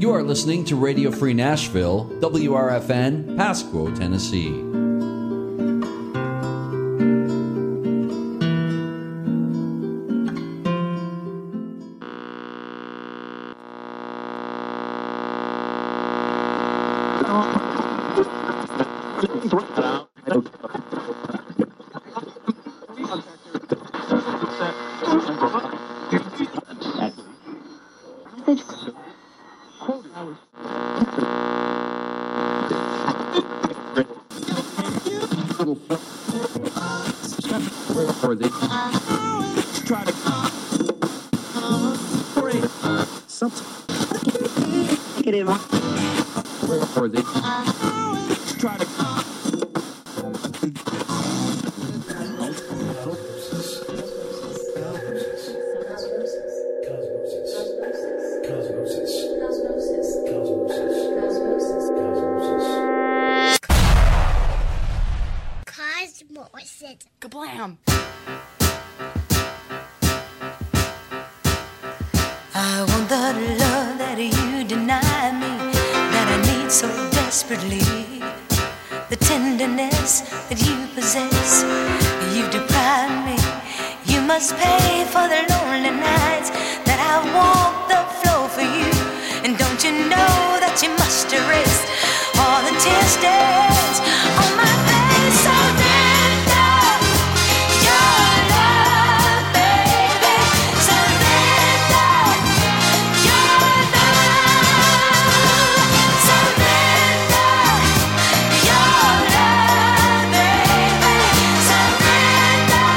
You are listening to Radio Free Nashville, WRFN, Pasquo, Tennessee. Kablam! I want the love that you deny me, that I need so desperately. The tenderness that you possess, you deprive me. You must pay for the lonely nights that I walk the floor for you. And don't you know that you must erase all the tear stains on my face? Surrender your love, baby. Surrender your love. Surrender your love, baby. Surrender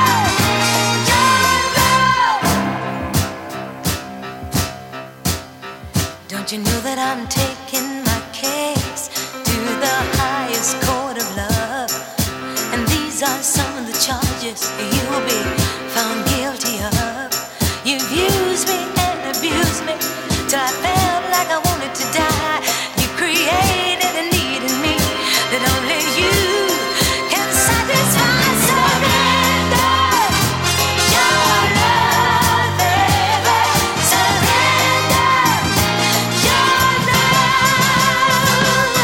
your love. Don't you know that I'm taking my case to the highest court of love? And these are some of the charges you'll be found guilty of. You've used me and abused me till I felt like I wanted to die. You created a need in me that only you can satisfy. Surrender your love, baby. Surrender your love.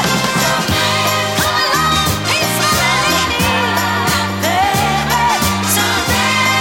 Come along, peace, baby. Surrender.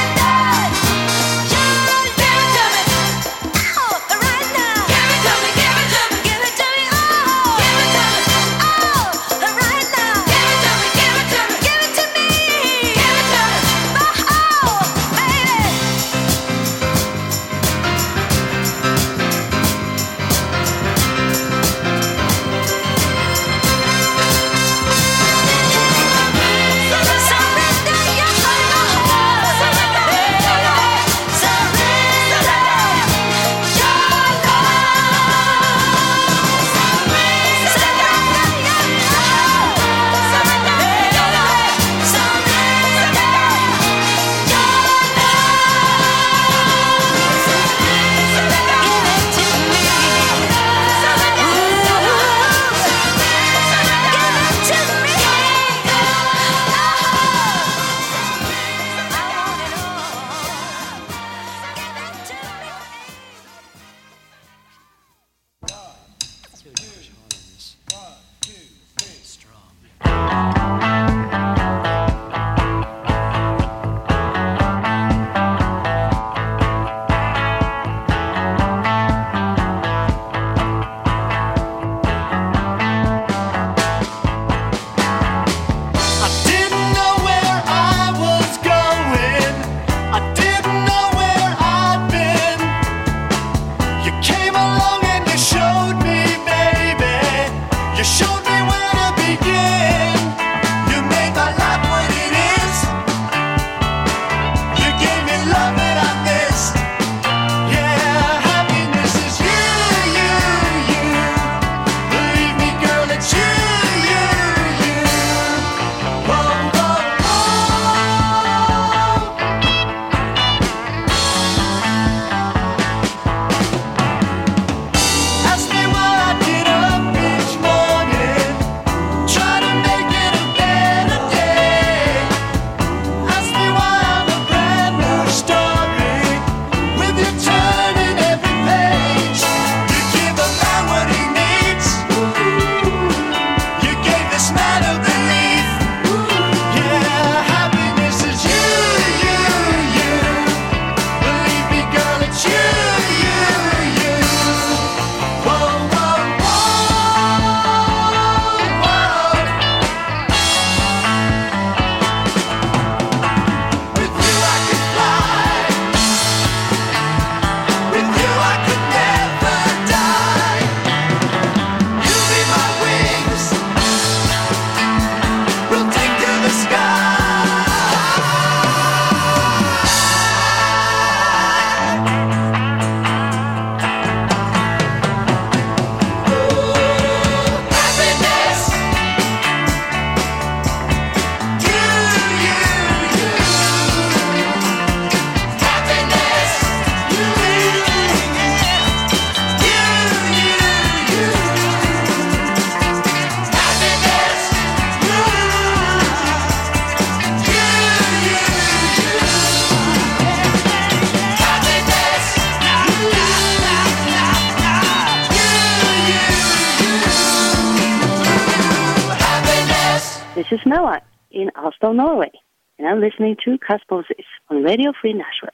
This is Mela in Oslo, Norway, and I'm listening to Kasposis on Radio Free Nashville.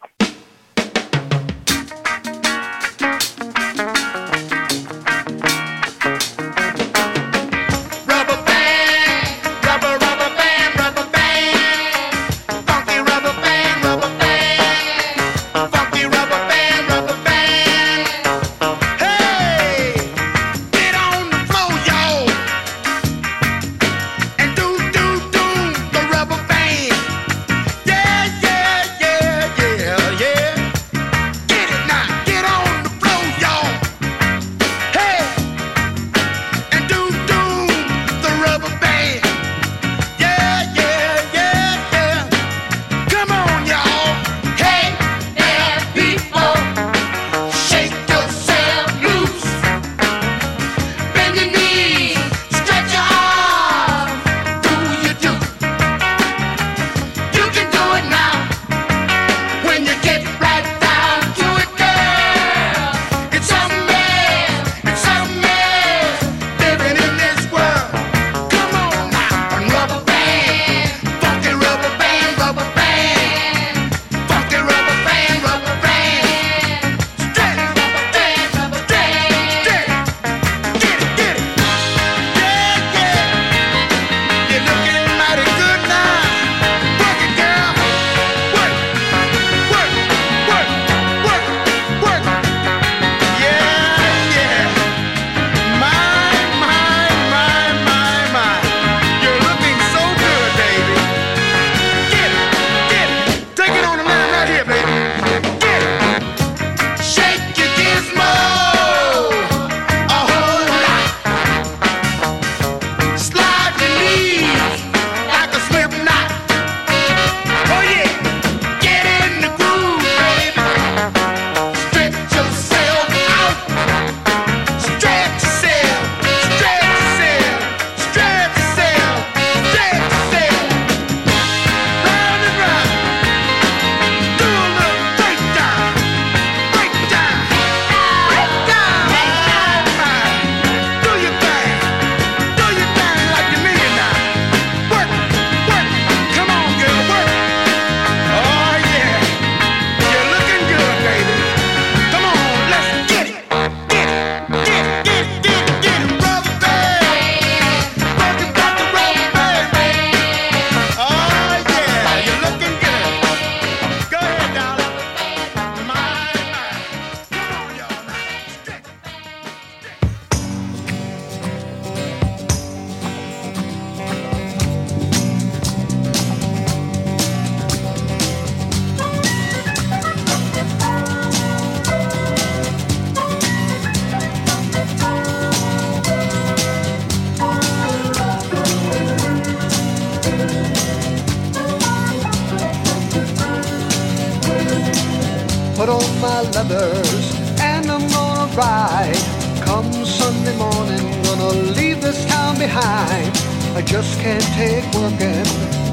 Put on my leathers and I'm gonna ride. Come Sunday morning, gonna leave this town behind. I just can't take working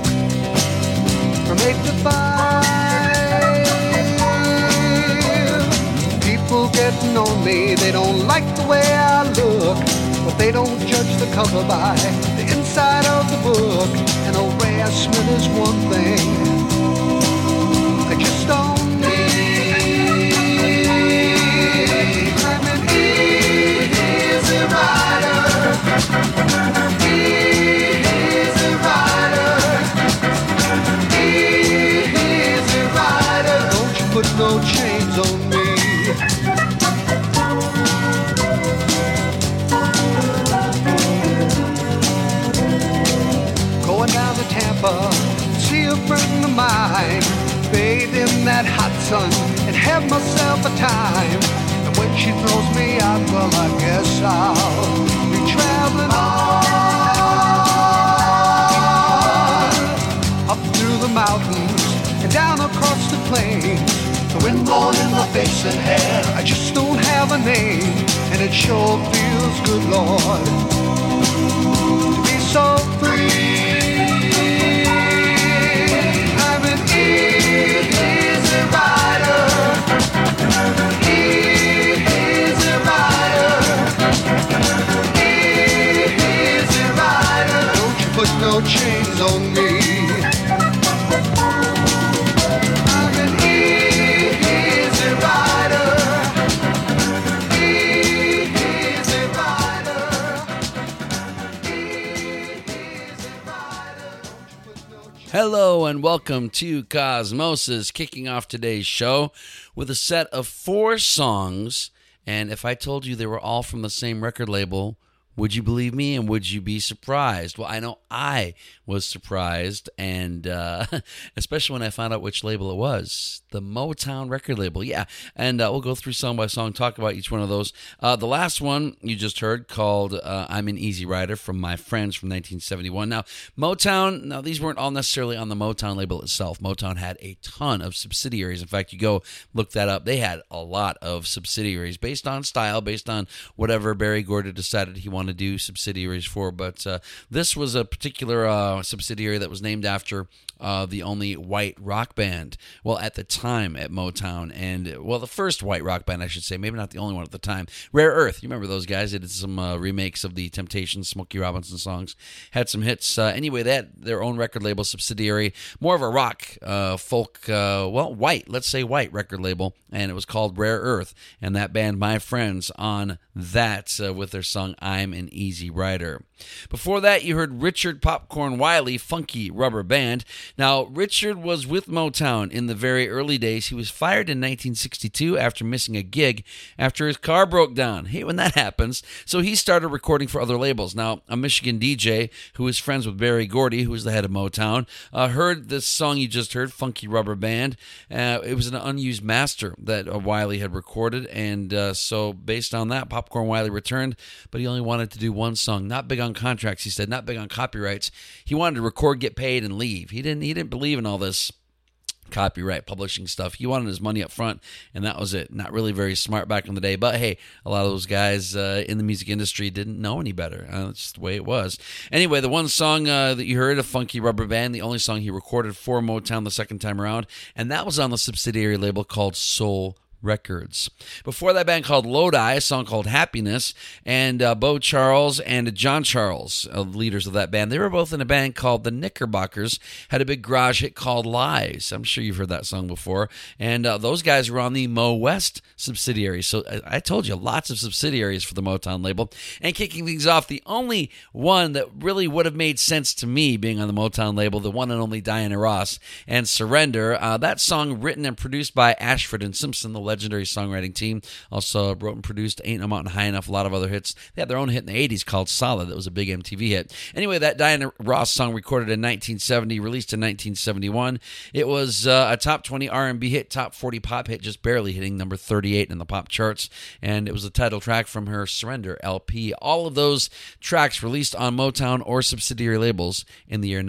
from 8 to 5. People getting on me, they don't like the way I look, but they don't judge the cover by the inside of the book. And harassment is one thing I just don't need. I'm an easy rider, easy rider, easy rider. Don't you put no chains on me. Going down to Tampa, see a friend of mine, bathe in that hot sun and have myself a time. And when she throws me out, well, I guess I'll be traveling on up through the mountains and down across the plains. The wind blowing in my face and hair, I just don't have a name, and it sure feels good, Lord, to be so free. I'm an easy rider, easy rider, easy rider. Don't you put no chains Hello and welcome to Cosmosis, kicking off today's show with a set of 4 songs. And if I told you they were all from the same record label, would you believe me and would you be surprised? Well, I know I was surprised, and especially when I found out which label it was. The Motown record label, yeah. And we'll go through song by song, talk about each one of those. The last one you just heard called I'm an Easy Rider from My Friends from 1971. Now, Motown, these weren't all necessarily on the Motown label itself. Motown had a ton of subsidiaries. In fact, you go look that up. They had a lot of subsidiaries based on style, based on whatever Berry Gordy decided he wanted to do subsidiaries for. But this was a particular subsidiary that was named after the only white rock band, well, at the time at Motown, and, well, the first white rock band, I should say, maybe not the only one at the time. Rare Earth, you remember those guys? They did some remakes of the Temptations, Smokey Robinson songs, had some hits. Anyway, they had their own record label subsidiary, more of a rock, folk, white, let's say white record label, and it was called Rare Earth, and that band, My Friends, on that with their song I'm an Easy Rider. Before that, you heard Richard Popcorn Wiley, Funky Rubber Band. Now, Richard was with Motown in the very early days. He was fired in 1962 after missing a gig after his car broke down. Hey, when that happens. So he started recording for other labels. Now, a Michigan DJ who was friends with Berry Gordy, who was the head of Motown, heard this song you just heard, Funky Rubber Band. It was an unused master that Wiley had recorded, and so based on that, Popcorn Wiley returned, but he only wanted to do one song. Not big on contracts, he said, not big on copyrights. He wanted to record, get paid, and leave. He didn't believe in all this copyright publishing stuff. He wanted his money up front, and that was it. Not really very smart back in the day, but hey, a lot of those guys in the music industry didn't know any better. That's just the way it was. Anyway, the one song that you heard, a Funky Rubber Band, the only song he recorded for Motown the second time around, and that was on the subsidiary label called Soul Records. Before that, band called Lodi, a song called Happiness, and Bo Charles and John Charles, leaders of that band, they were both in a band called the Knickerbockers, had a big garage hit called Lies. I'm sure you've heard that song before, and those guys were on the Mo West subsidiary. So I told you, lots of subsidiaries for the Motown label. And kicking things off, the only one that really would have made sense to me being on the Motown label, the one and only Diana Ross, and Surrender. That song written and produced by Ashford and Simpson, the legendary songwriting team. Also wrote and produced Ain't No Mountain High Enough, a lot of other hits. They had their own hit in the 80s called Solid. That was a big MTV hit. Anyway, that Diana Ross song recorded in 1970, released in 1971. It was a top 20 R&B hit, top 40 pop hit, just barely hitting number 38 in the pop charts, and it was the title track from her Surrender LP. All of those tracks released on Motown or subsidiary labels in the year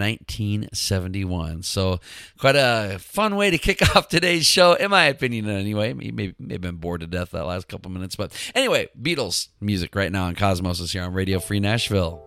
1971. So quite a fun way to kick off today's show, in my opinion anyway. May have been bored to death that last couple minutes. But anyway, Beatles music right now on Cosmosis here on Radio Free Nashville.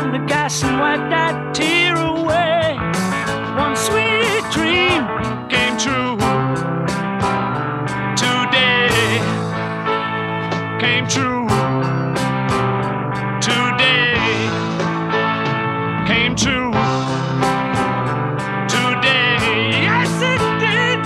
on the gas and wipe that tear away. One sweet dream came true. Today came true. Today came true. Today, yes it did.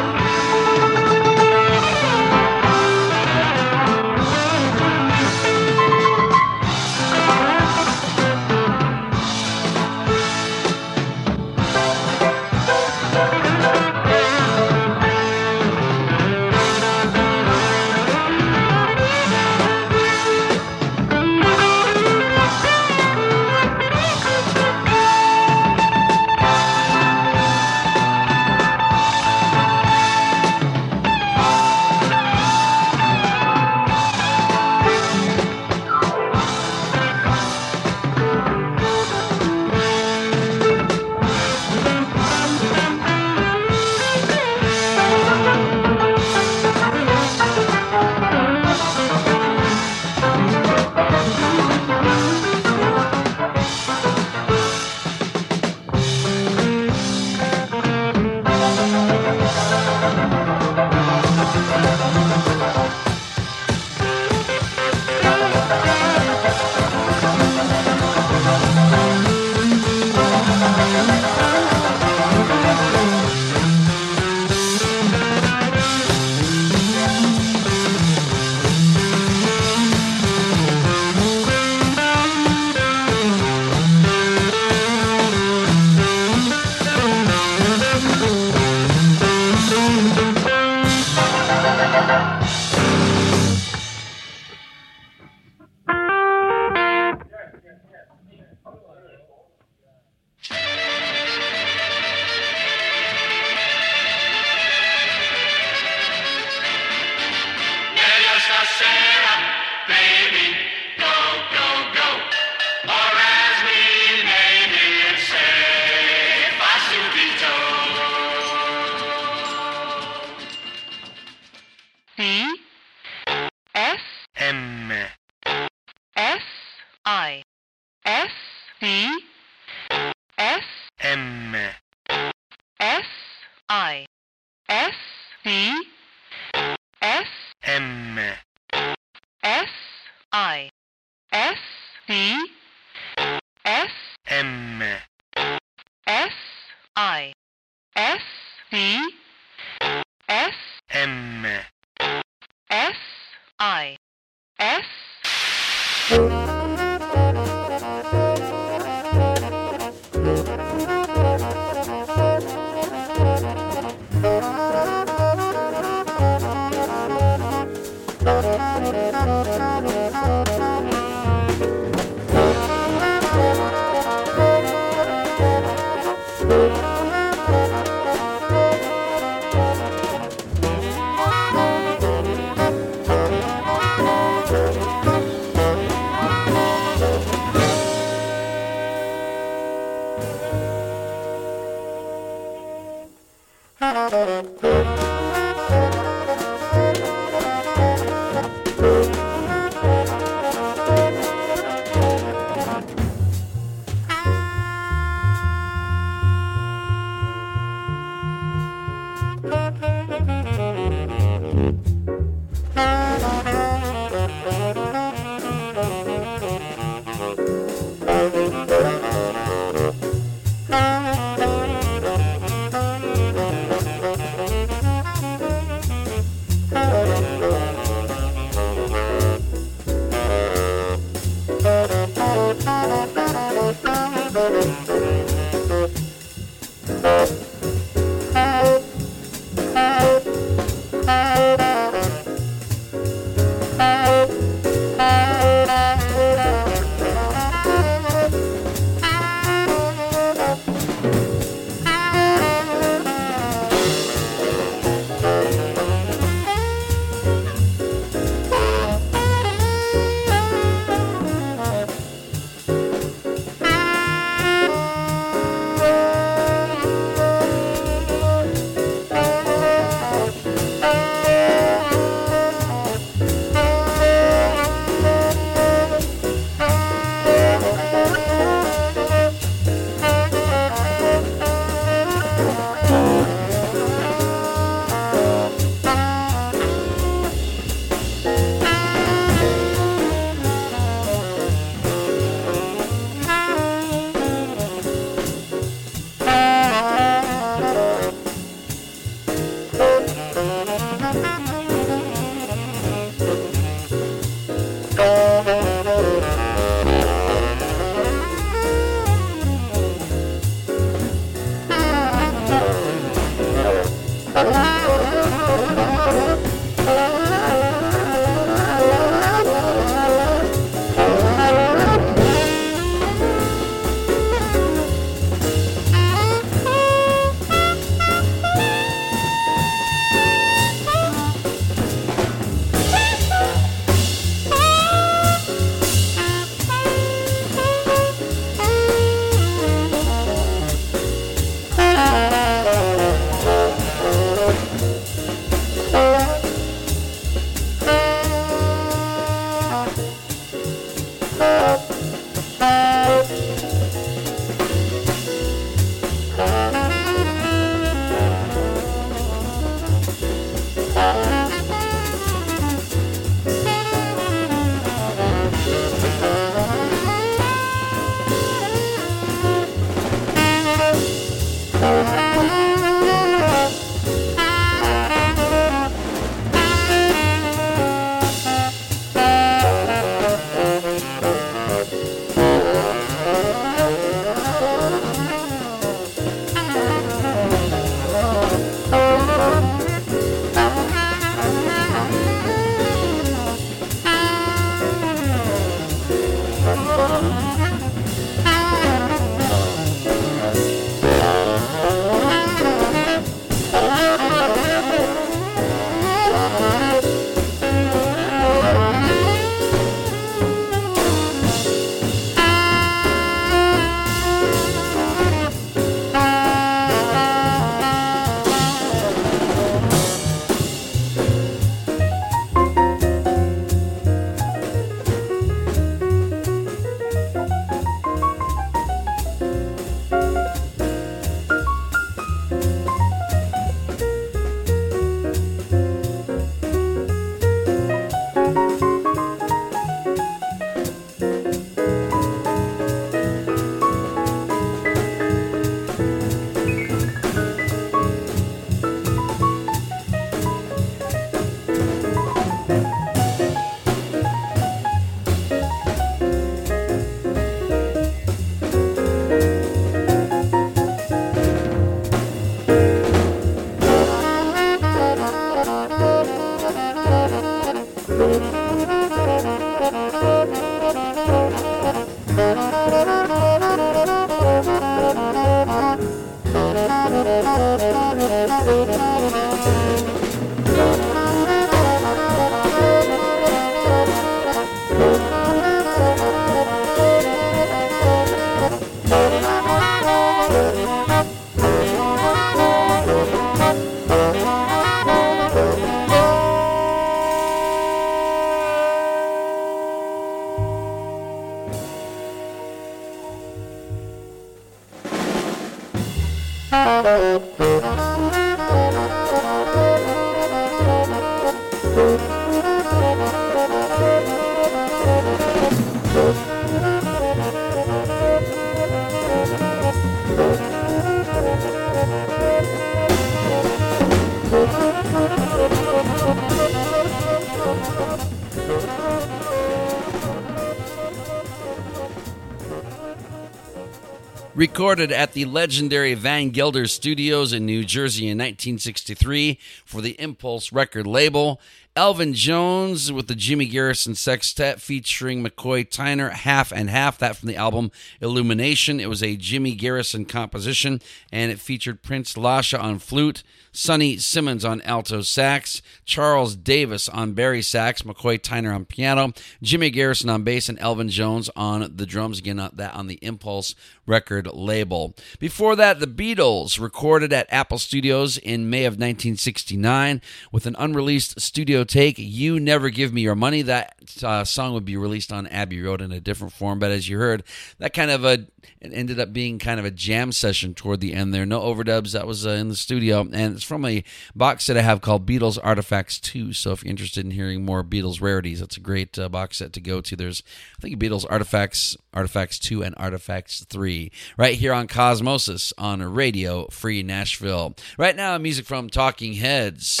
Recorded at the legendary Van Gelder Studios in New Jersey in 1963 for the Impulse record label, Elvin Jones with the Jimmy Garrison Sextet featuring McCoy Tyner, Half and Half, that from the album Illumination. It was a Jimmy Garrison composition, and it featured Prince Lasha on flute, Sonny Simmons on alto sax, Charles Davis on bari sax, McCoy Tyner on piano, Jimmy Garrison on bass, and Elvin Jones on the drums, again that on the Impulse record label. Before that, the Beatles recorded at Apple Studios in May of 1969 with an unreleased studio take, You Never Give Me Your Money. That song would be released on Abbey Road in a different form, but as you heard, that kind of it ended up being kind of a jam session toward the end there. No overdubs. That was in the studio, and it's from a box set I have called Beatles Artifacts 2. So if you're interested in hearing more Beatles rarities, that's a great box set to go to. There's, I think, Beatles Artifacts 2 and Artifacts 3 right here on Cosmosis on Radio Free Nashville. Right now, music from Talking Heads.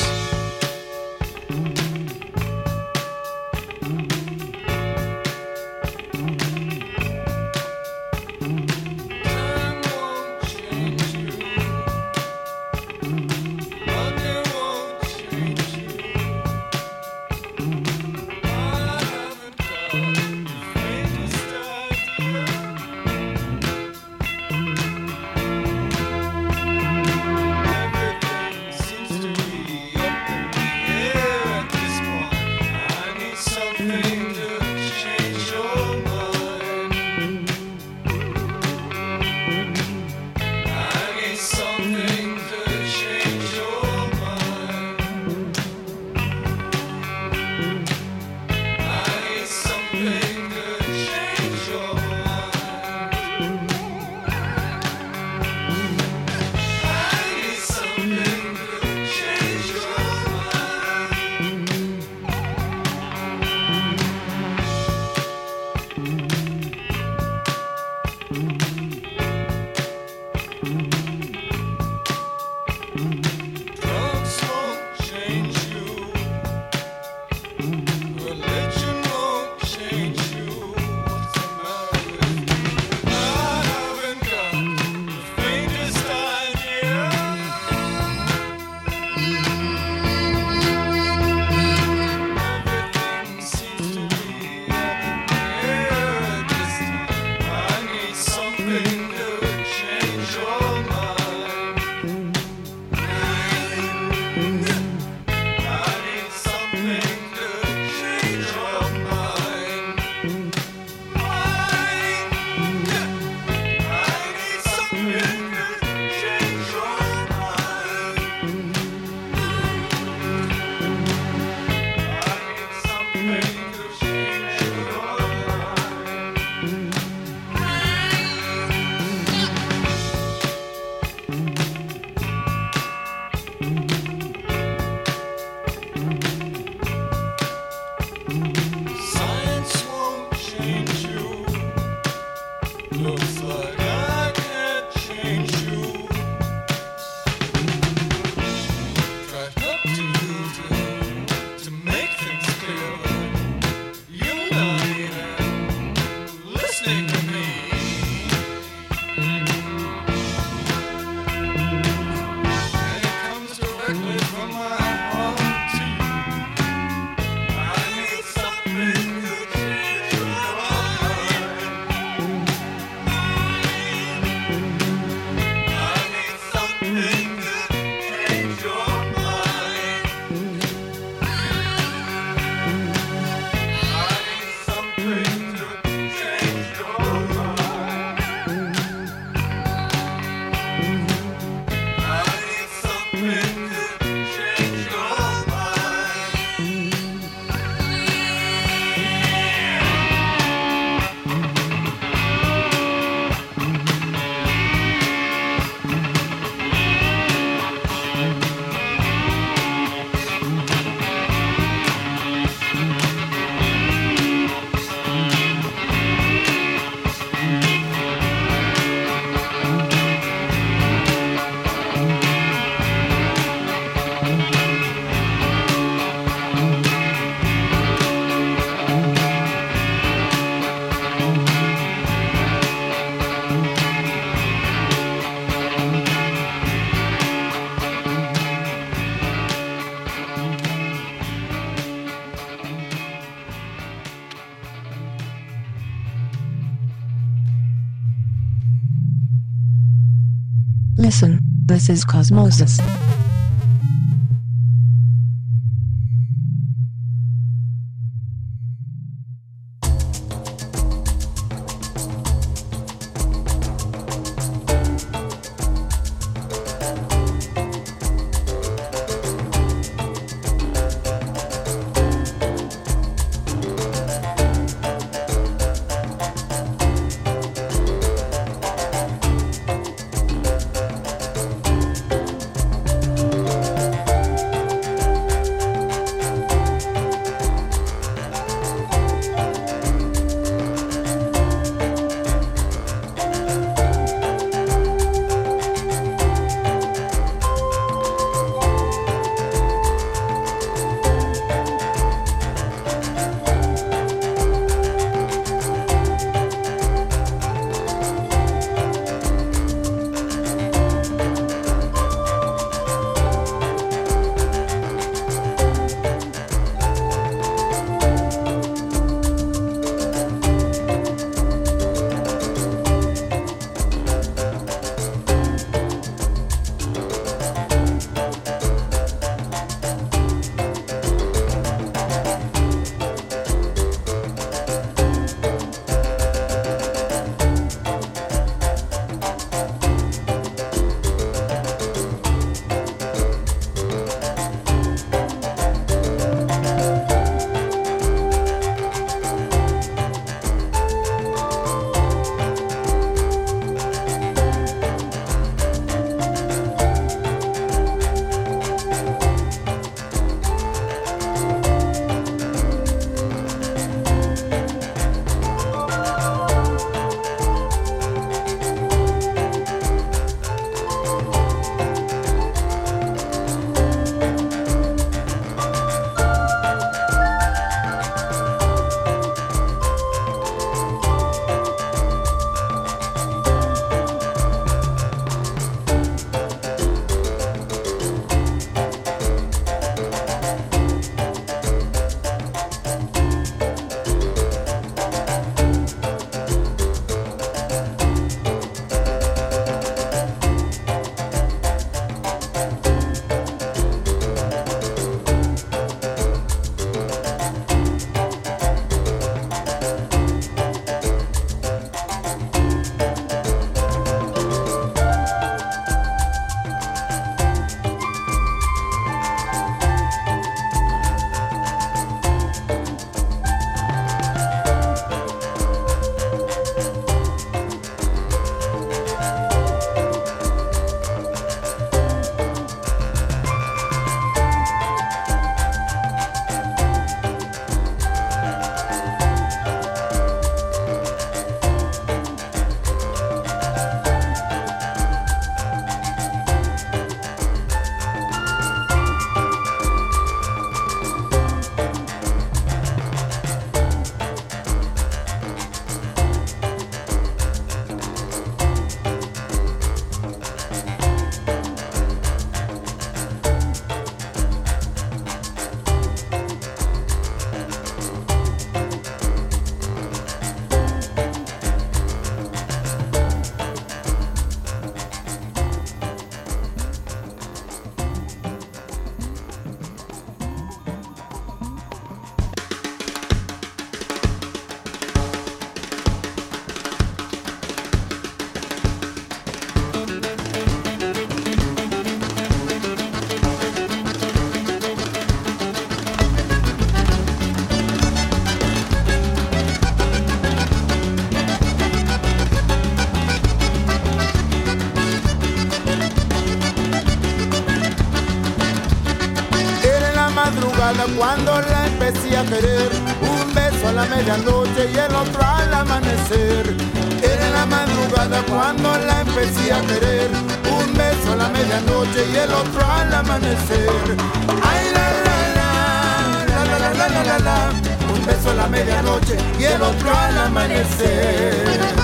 Listen, this is Cosmosis. Cuando la empecé a querer, un beso a la medianoche y el otro al amanecer. Era en la madrugada cuando la empecé a querer, un beso a la medianoche y el otro al amanecer. Ay, la la la, la la la la la la la, un beso a la medianoche y el otro al amanecer.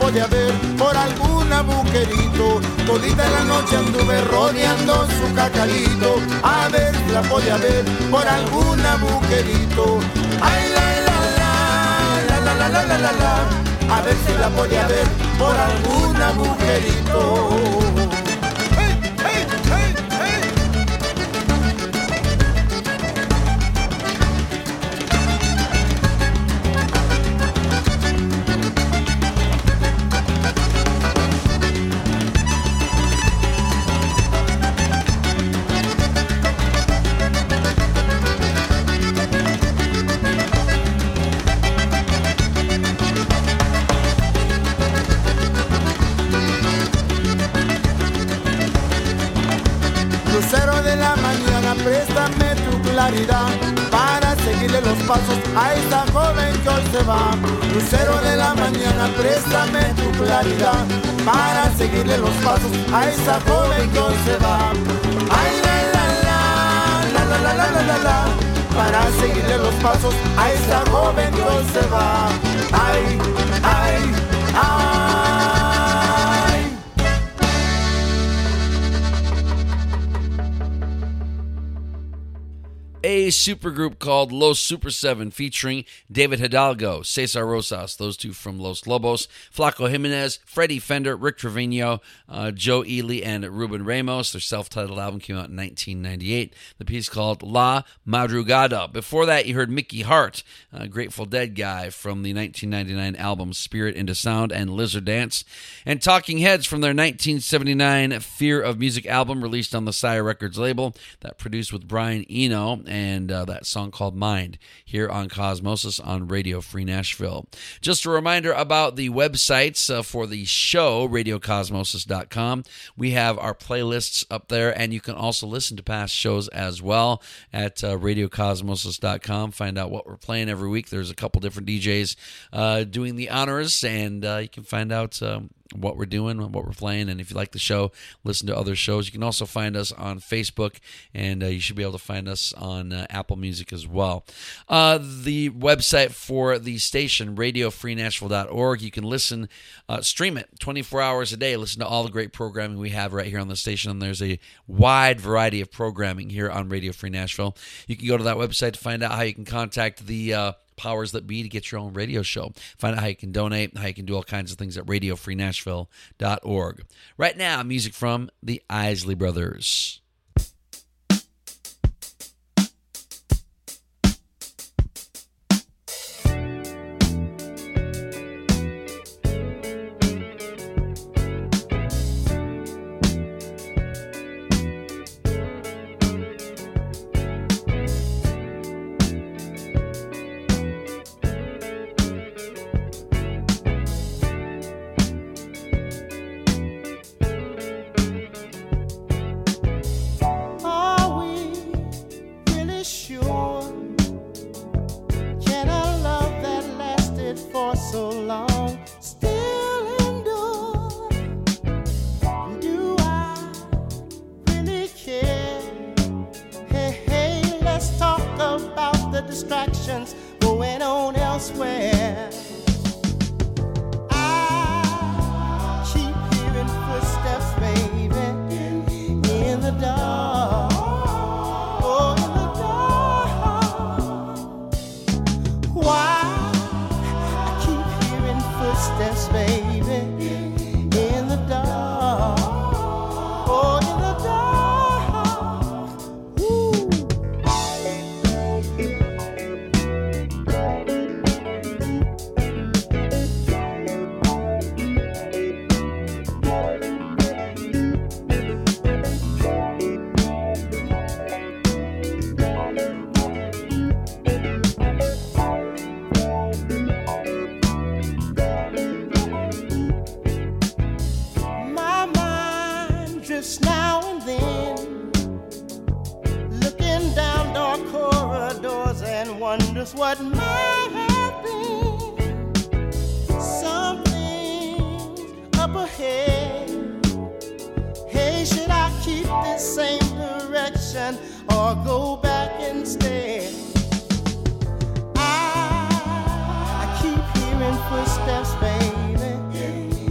podía ver por algún agujerito. Todita la noche anduve rodeando su cacalito, a ver si la podía ver por algún agujerito. Ay, la, la, la, la, la, la, la, la, la, a ver si la podía ver por algún agujerito. Lucero de la mañana, préstame tu claridad para seguirle los pasos a esta joven que hoy se va. Lucero de la mañana, préstame tu claridad para seguirle los pasos a esta joven que hoy se va. Ay, la, la, la, la, la, la, la, la, la, para seguirle los pasos a esta joven que hoy se va. Ay, ay, ay. A supergroup called Los Super 7 featuring David Hidalgo, Cesar Rosas, those two from Los Lobos, Flaco Jimenez, Freddie Fender, Rick Trevino, Joe Ely, and Ruben Ramos. Their self-titled album came out in 1998. The piece called La Madrugada. Before that, you heard Mickey Hart, a Grateful Dead guy from the 1999 album Spirit into Sound and Lizard Dance, and Talking Heads from their 1979 Fear of Music album released on the Sire Records label that produced with Brian Eno, and that song called Mind here on Cosmosis on Radio Free Nashville. Just a reminder about the websites for the show, radiocosmosis.com. We have our playlists up there, and you can also listen to past shows as well at radiocosmosis.com. Find out what we're playing every week. There's a couple different DJs doing the honors, and you can find out what we're doing, what we're playing, and if you like the show, listen to other shows. You can also find us on Facebook, and you should be able to find us on Apple Music as well. The website for the station, radiofreenashville.org, you can listen, stream it 24 hours a day, listen to all the great programming we have right here on the station, and there's a wide variety of programming here on Radio Free Nashville. You can go to that website to find out how you can contact the powers that be to get your own radio show. Find out how you can donate, how you can do all kinds of things at radiofreenashville.org. Right now, music from the Isley Brothers. What might have been something up ahead. Hey, should I keep this same direction or go back instead? I keep hearing footsteps, baby,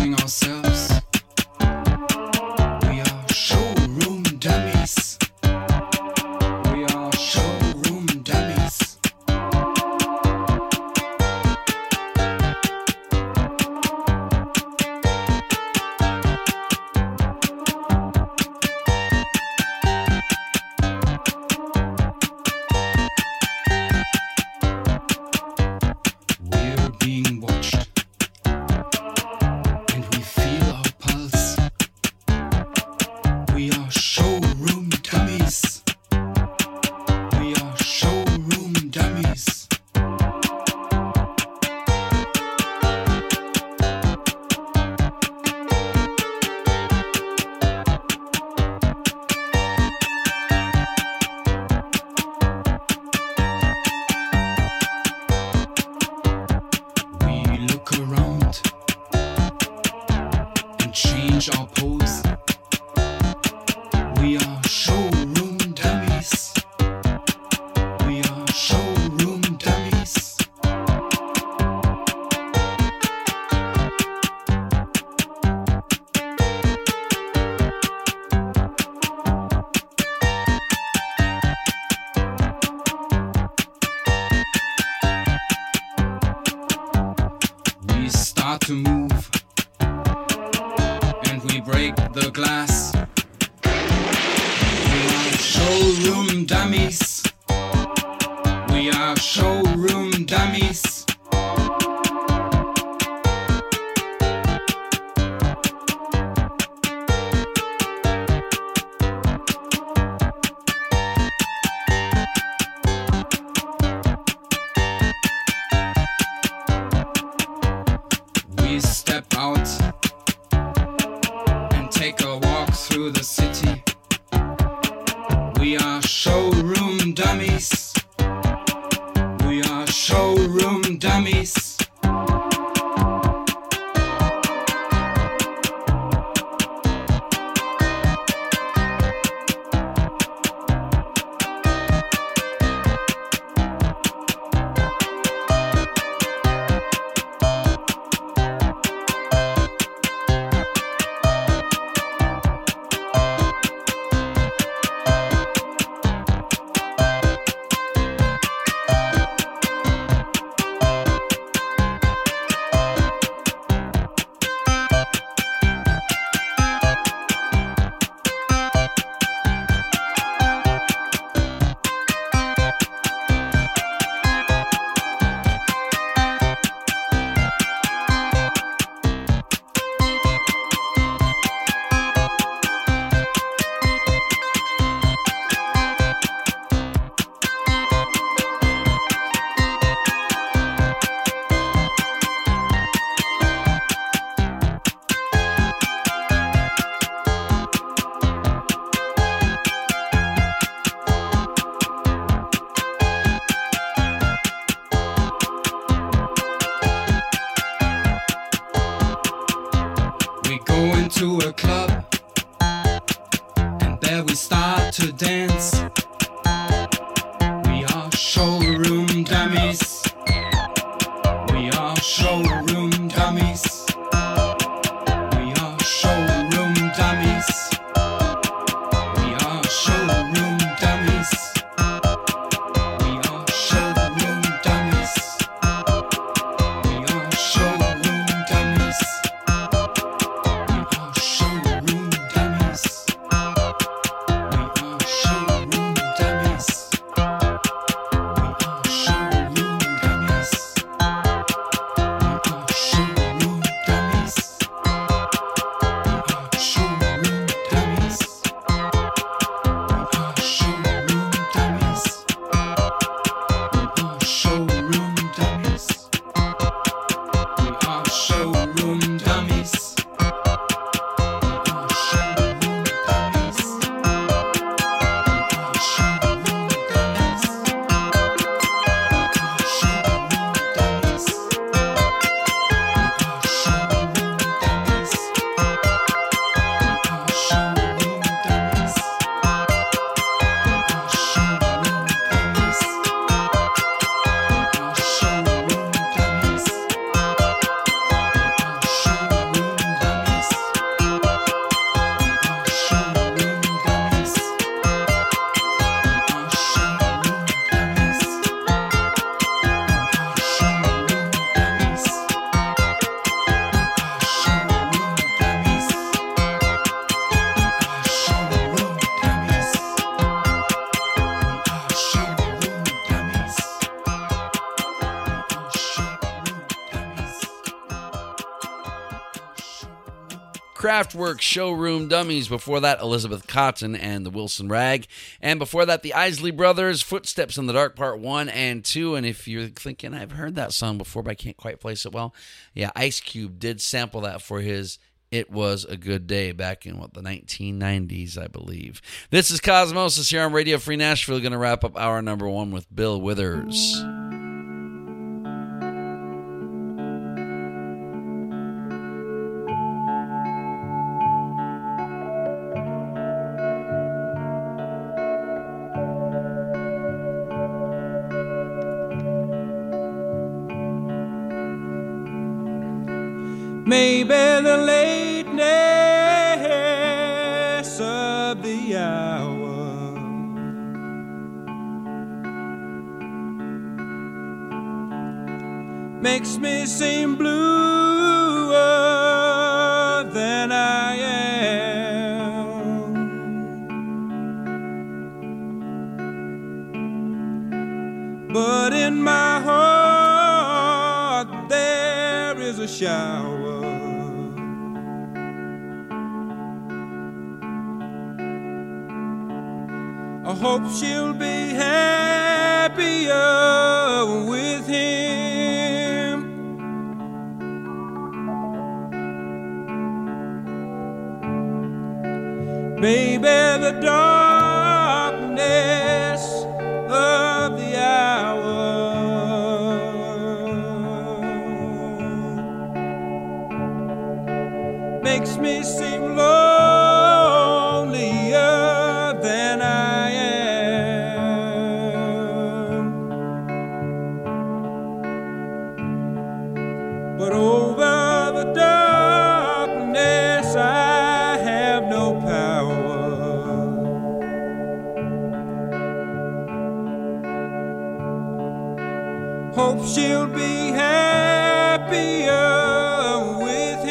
enjoying ourselves. We are showroom dummies. We are showroom dummies. We're being watched, and we feel our pulse. We are showroom dummies. We are showroom dummies. We look around and change our pose. We are showroom dummies. We are showroom dummies. We start to move and we break the glass. We are showroom dummies. We are showroom dummies. We step out and take a walk through the city. We are showroom dummies. We are showroom dummies. We go into a club and there we start to dance. We are showroom dummies. We are showroom dummies. We are showroom dummies. We are showroom dummies. We are showroom dummies. We are showroom dummies. We are showroom dummies. We are showroom Kraftwerk Showroom Dummies. Before that, Elizabeth Cotten and the Wilson Rag. And before that, the Isley Brothers, Footsteps in the Dark Part 1 and 2. And if you're thinking, I've heard that song before, but I can't quite place it well. Yeah, Ice Cube did sample that for his It Was a Good Day back in, the 1990s, I believe. This is Cosmosis here on Radio Free Nashville. Going to wrap up hour number 1 with Bill Withers. Maybe the lateness of the hour makes me seem bluer than I am. But in my heart there is a shower. I hope she'll be happier with him. Baby, the darkness of the hour makes me seem lonelier than I am. But over the darkness I have no power. Hope she'll be happier with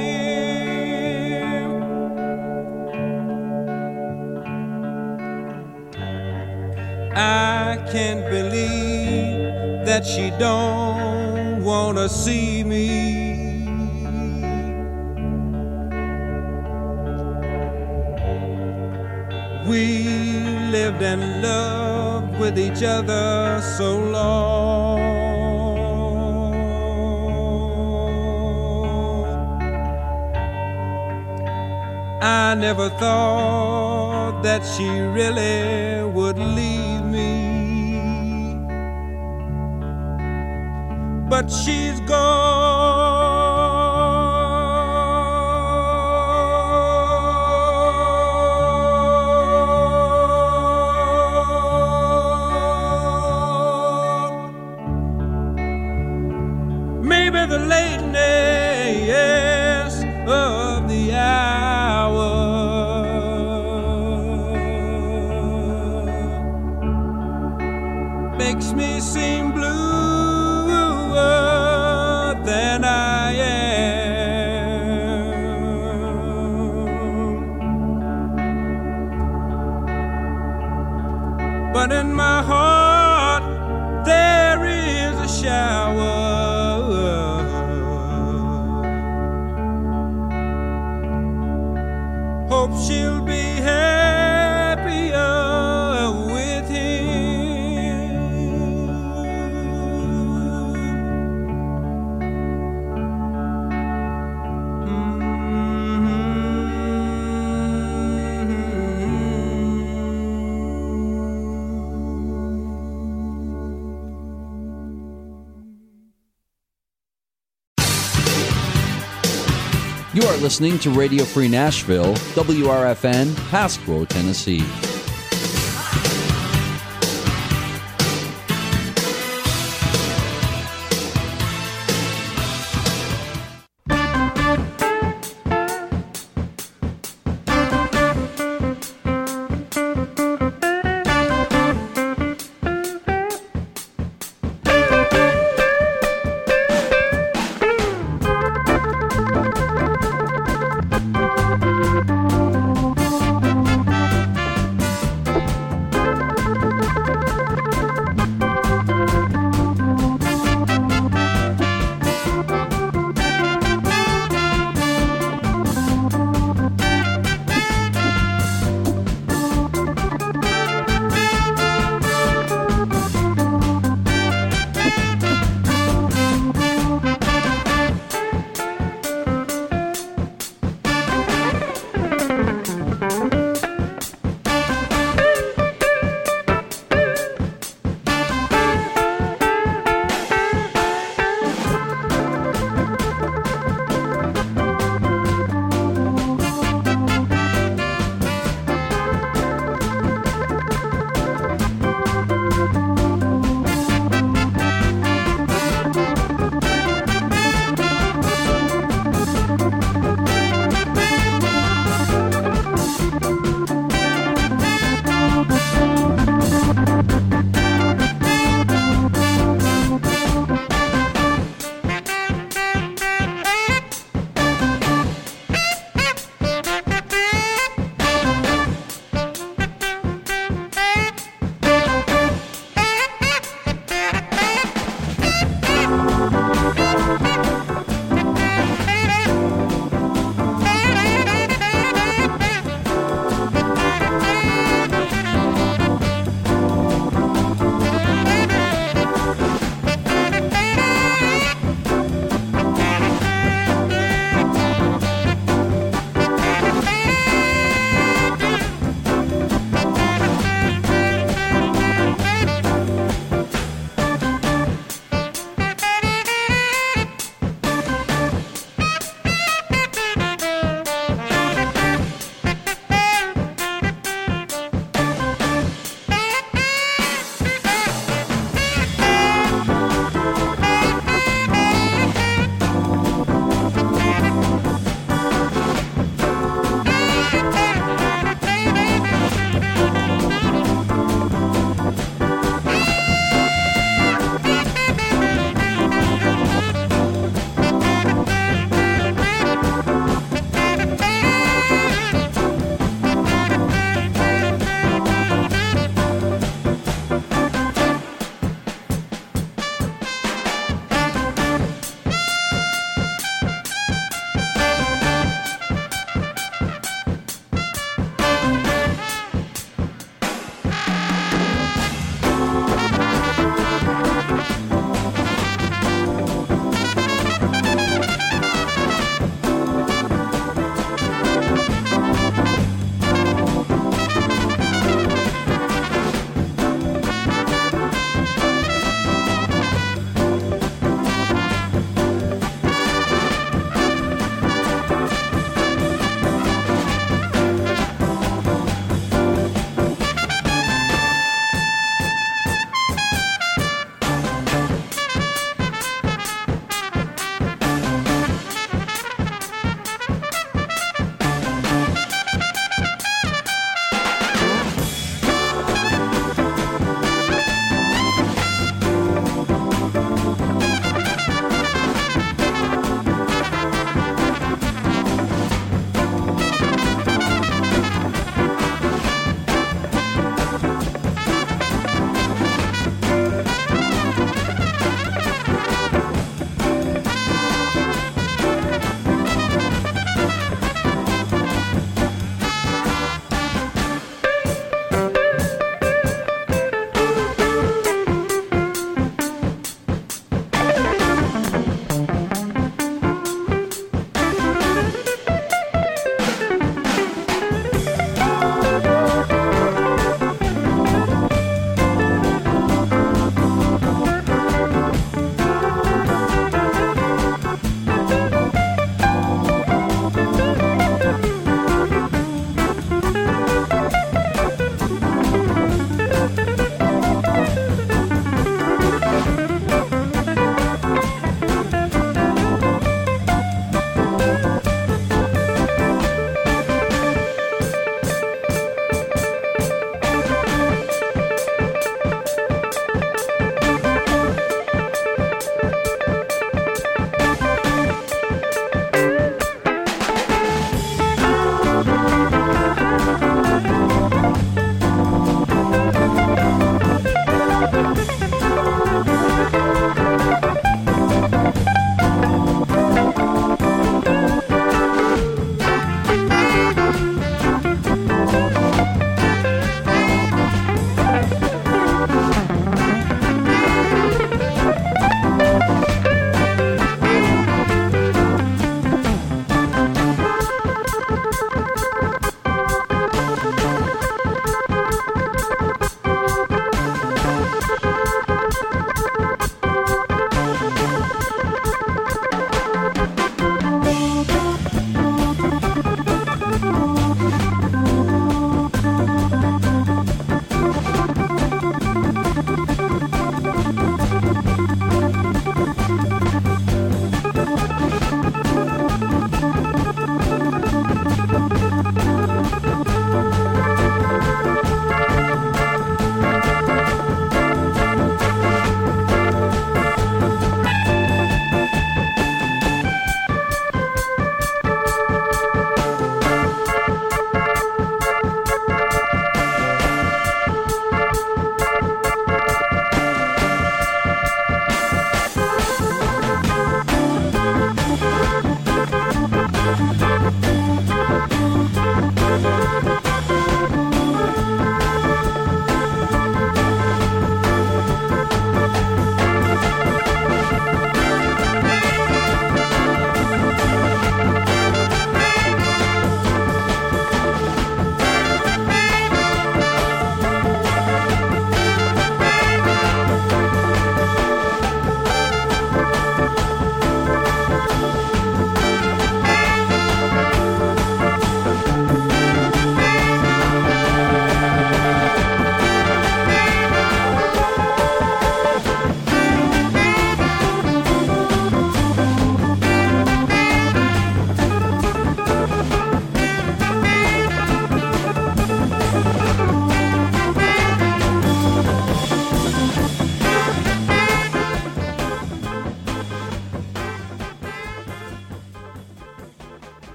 him. I can't believe that she don't wanna see me. We lived and loved with each other so long. I never thought that she really would leave me. But she's gone. Maybe the lateness of the hour makes me seem bluer than I am. But in my heart there is a shower. Hope she'll be happier with him. You are listening to Radio Free Nashville, WRFN, Pasquo, Tennessee.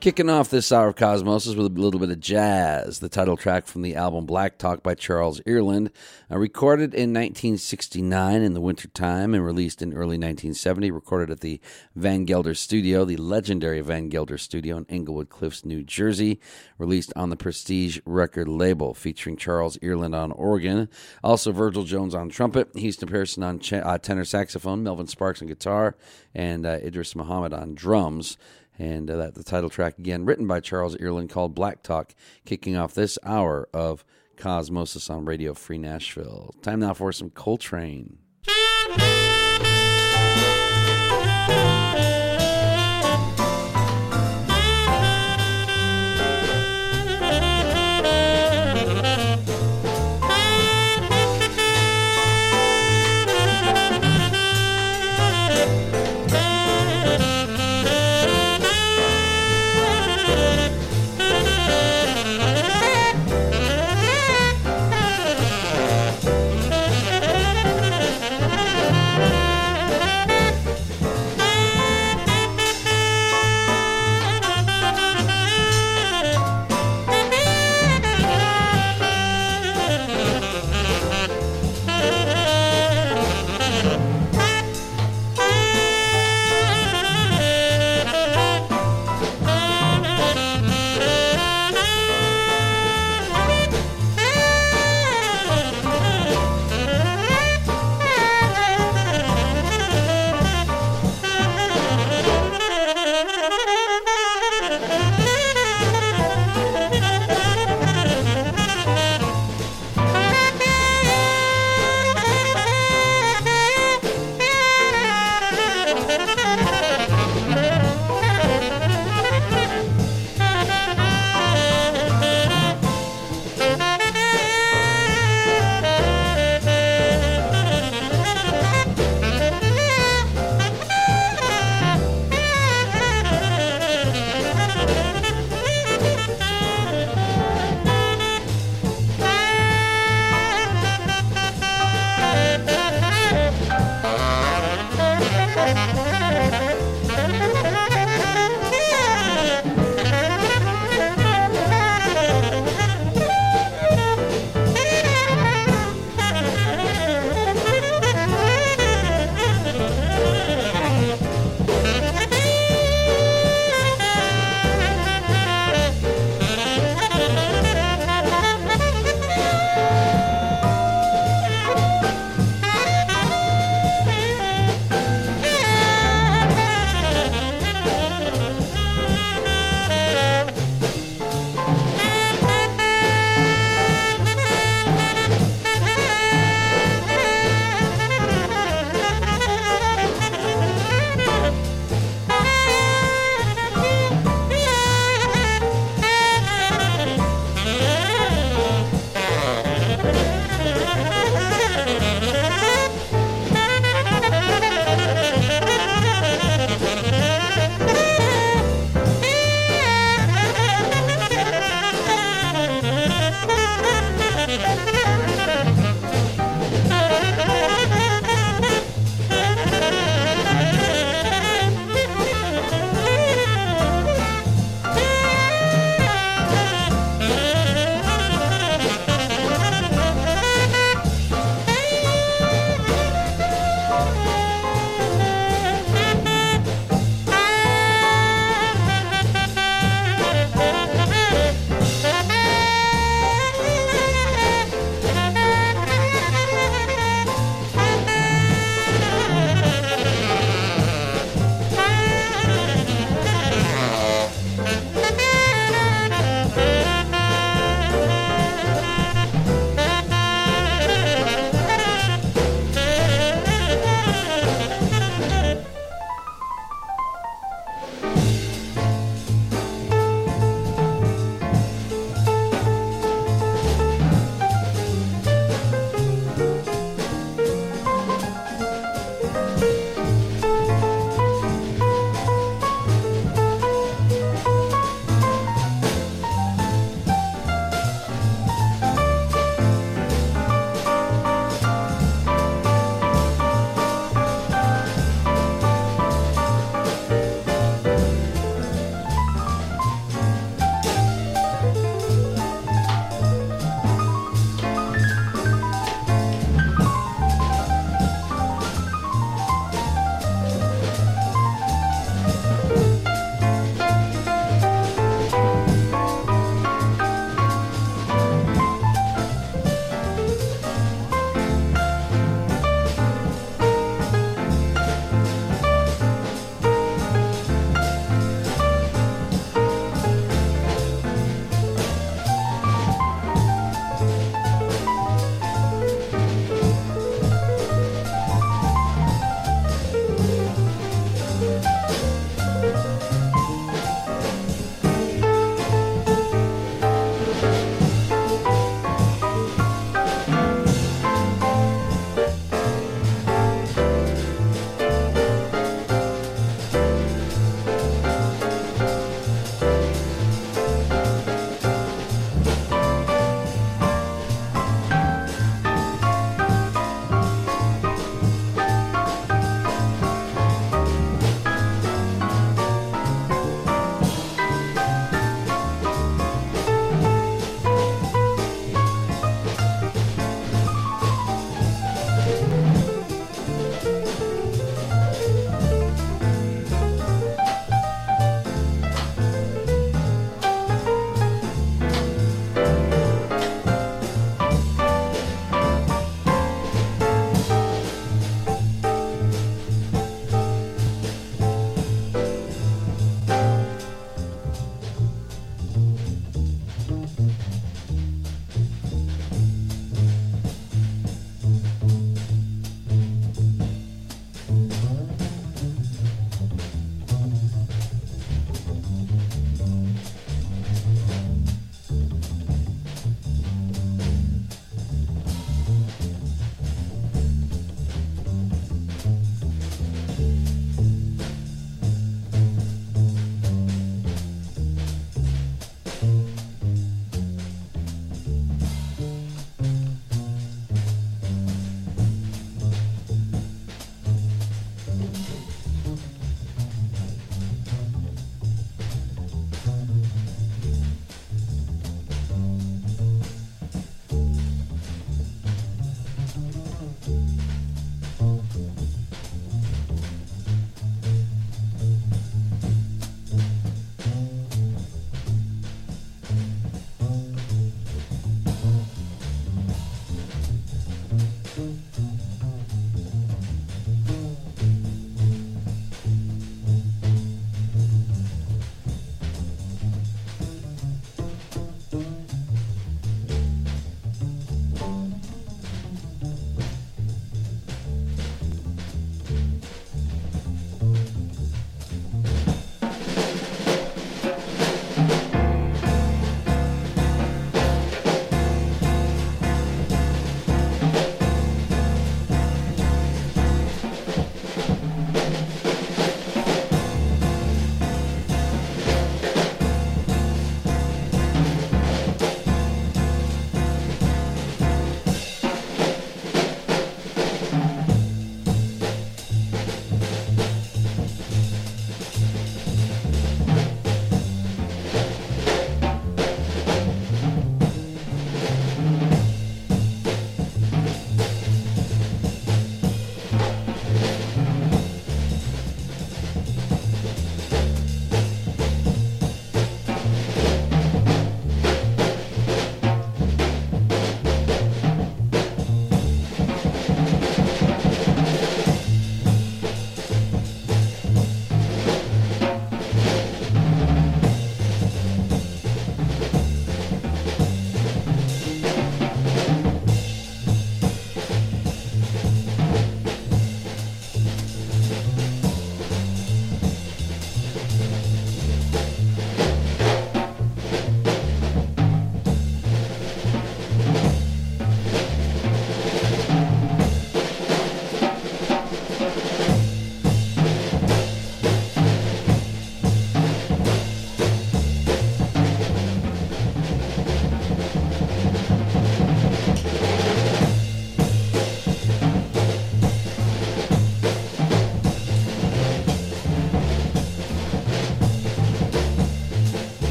Kicking off this hour of Cosmosis with a little bit of jazz, the title track from the album Black Talk by Charles Earland, recorded in 1969 in the wintertime and released in early 1970, recorded at the Van Gelder Studio, the legendary Van Gelder Studio in Englewood Cliffs, New Jersey, released on the Prestige record label, featuring Charles Earland on organ, also Virgil Jones on trumpet, Houston Pearson on tenor saxophone, Melvin Sparks on guitar, and Idris Muhammad on drums. And the title track, again, written by Charles Earland, called Black Talk, kicking off this hour of Cosmosis on Radio Free Nashville. Time now for some Coltrane.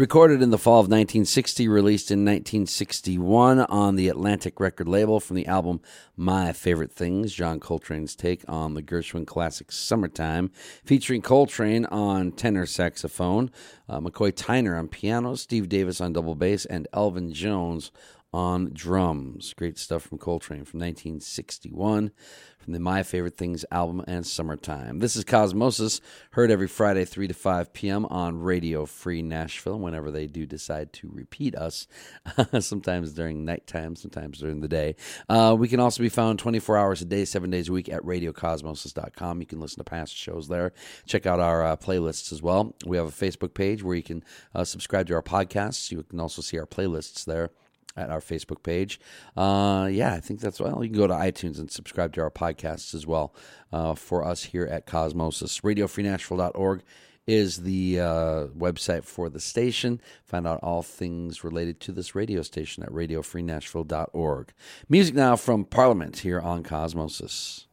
Recorded in the fall of 1960, released in 1961 on the Atlantic record label from the album My Favorite Things, John Coltrane's take on the Gershwin classic Summertime, featuring Coltrane on tenor saxophone, McCoy Tyner on piano, Steve Davis on double bass, and Elvin Jones on drums. Great stuff from Coltrane from 1961. From the My Favorite Things album and Summertime. This is Cosmosis, heard every Friday 3 to 5 p.m. on Radio Free Nashville, whenever they do decide to repeat us, sometimes during nighttime, sometimes during the day. We can also be found 24 hours a day, 7 days a week at radiocosmosis.com. You can listen to past shows there. Check out our playlists as well. We have a Facebook page where you can subscribe to our podcasts. You can also see our playlists there at our Facebook page. I think that's well. You can go to iTunes and subscribe to our podcasts as well for us here at Cosmosis. RadioFreeNashville.org is the website for the station. Find out all things related to this radio station at RadioFreeNashville.org. Music now from Parliament here on Cosmosis.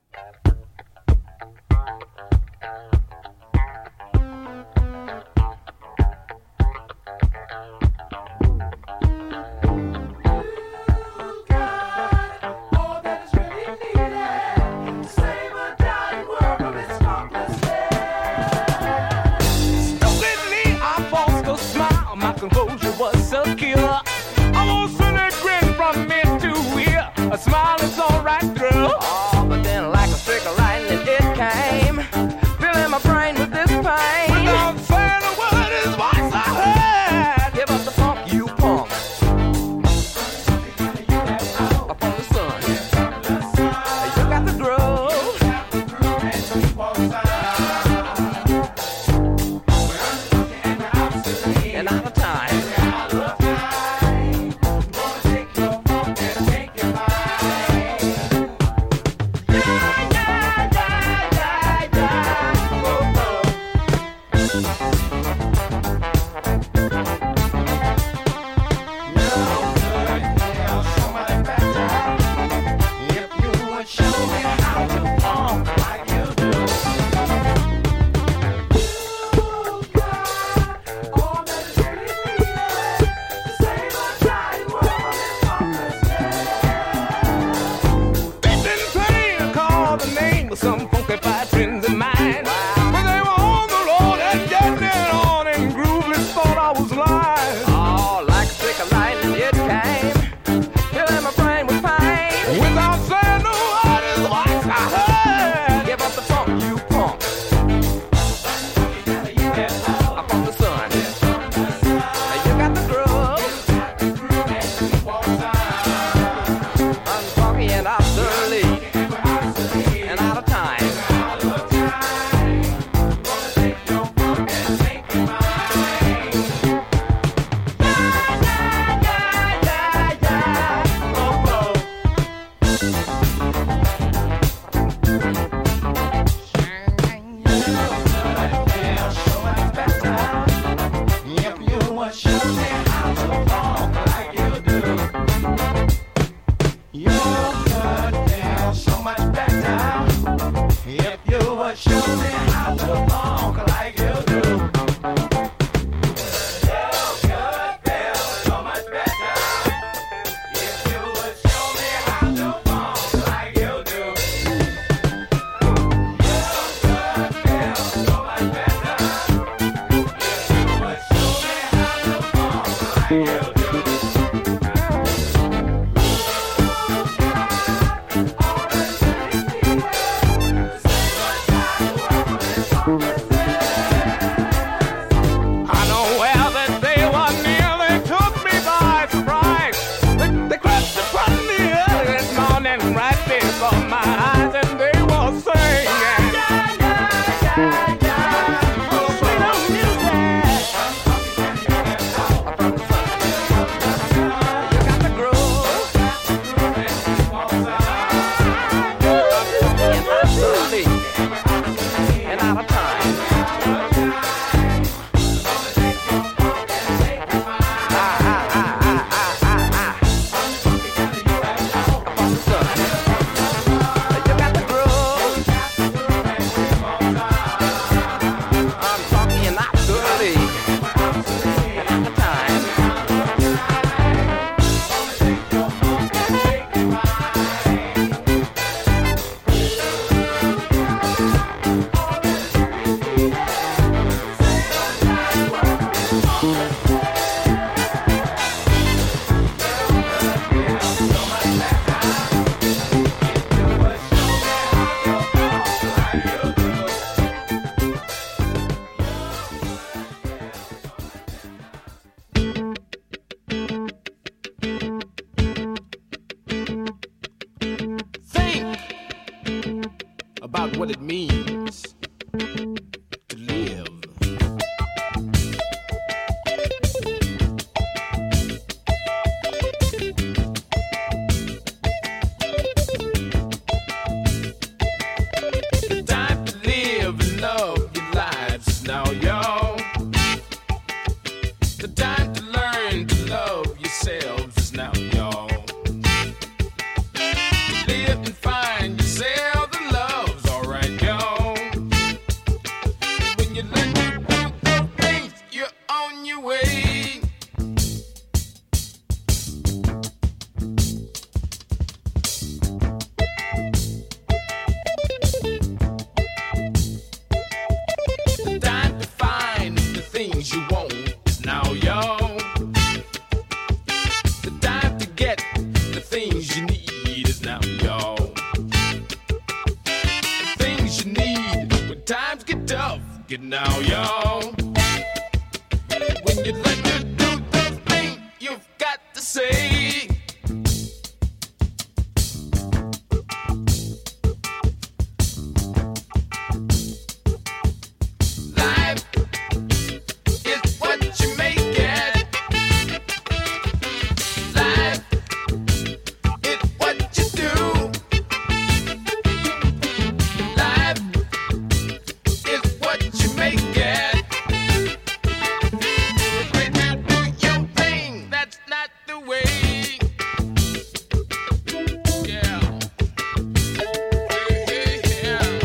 Composure was secure. I won't send a grin from ear to ear. A smile is all right through. Oh, but then like a streak of lightning it came, filling my brain with this pain. Without saying a word, his voice I heard. Give up the funk, you punk. Up on the sun, you got the groove. And out of time. Some funky patrons in mind. When they were on the road and getting it on, and grooveless thought I was lying. Oh, like a stick of lightning it came, filling my brain with pain. Without saying no word, his voice I heard. Give up the funk, you punk. Up on the sun, you got the groove. Unfunky and obsolete. what it means to live. The time to live and love your lives is now, y'all. The time to learn to love yourselves is now, y'all. Live and find yourself the love's alright, y'all. When you learn to do those things, you're on your way. The time to find the things you want is now, y'all. The time to get the things you need is now, y'all. The things you need when times get tough, get now, y'all. When you learn to do those things, you've got to say. Life is what you make it. Life is what you do. Life is what you make it. When you do your thing, that's not the way. Yeah. Yeah.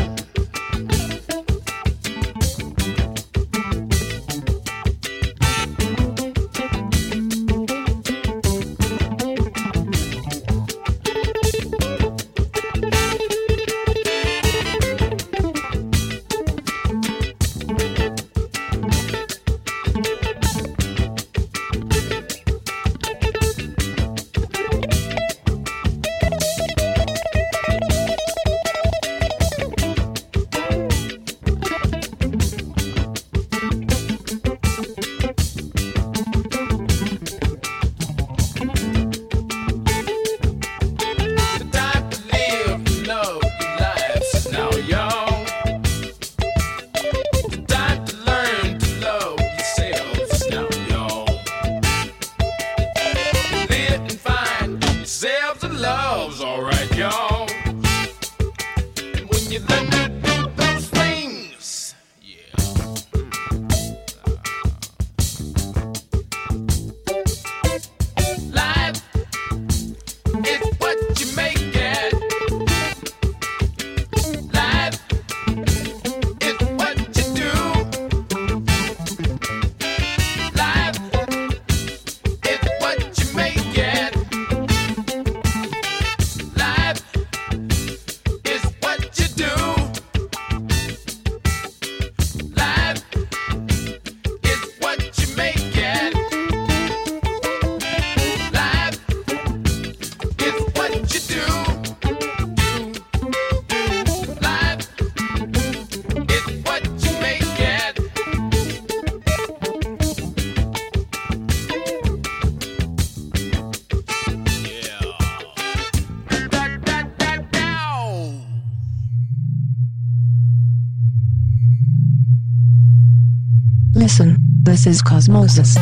The time to live and love your lives is now, y'all. The time to learn to love yourselves is now, y'all. Live and find yourselves a love's alright, y'all. And when you learn to do those things, yeah. Life is what you make it. Life is what you do. Life is what you make it. Life is what you do. Life is what you make it. Life is what you do. Life is what you make it. Listen, this is Cosmosis.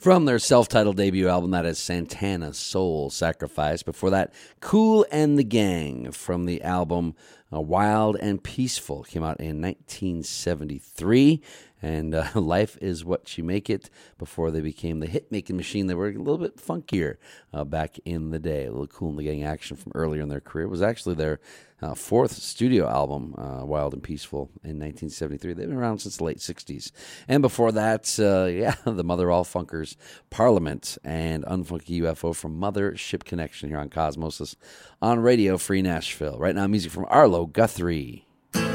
From their self-titled debut album, that is Santana Soul Sacrifice. Before that, Kool and the Gang from the album Wild and Peaceful. Came out in 1973. And Life is What You Make It, before they became the hit-making machine. They were a little bit funkier back in the day. A little Kool and the Gang action from earlier in their career. It was actually their fourth studio album, Wild and Peaceful, in 1973. They've been around since the late 60s. And before that, the Mother All Funkers, Parliament, and Unfunky UFO from Mothership Connection here on Cosmosis on Radio Free Nashville. Right now, music from Arlo Guthrie.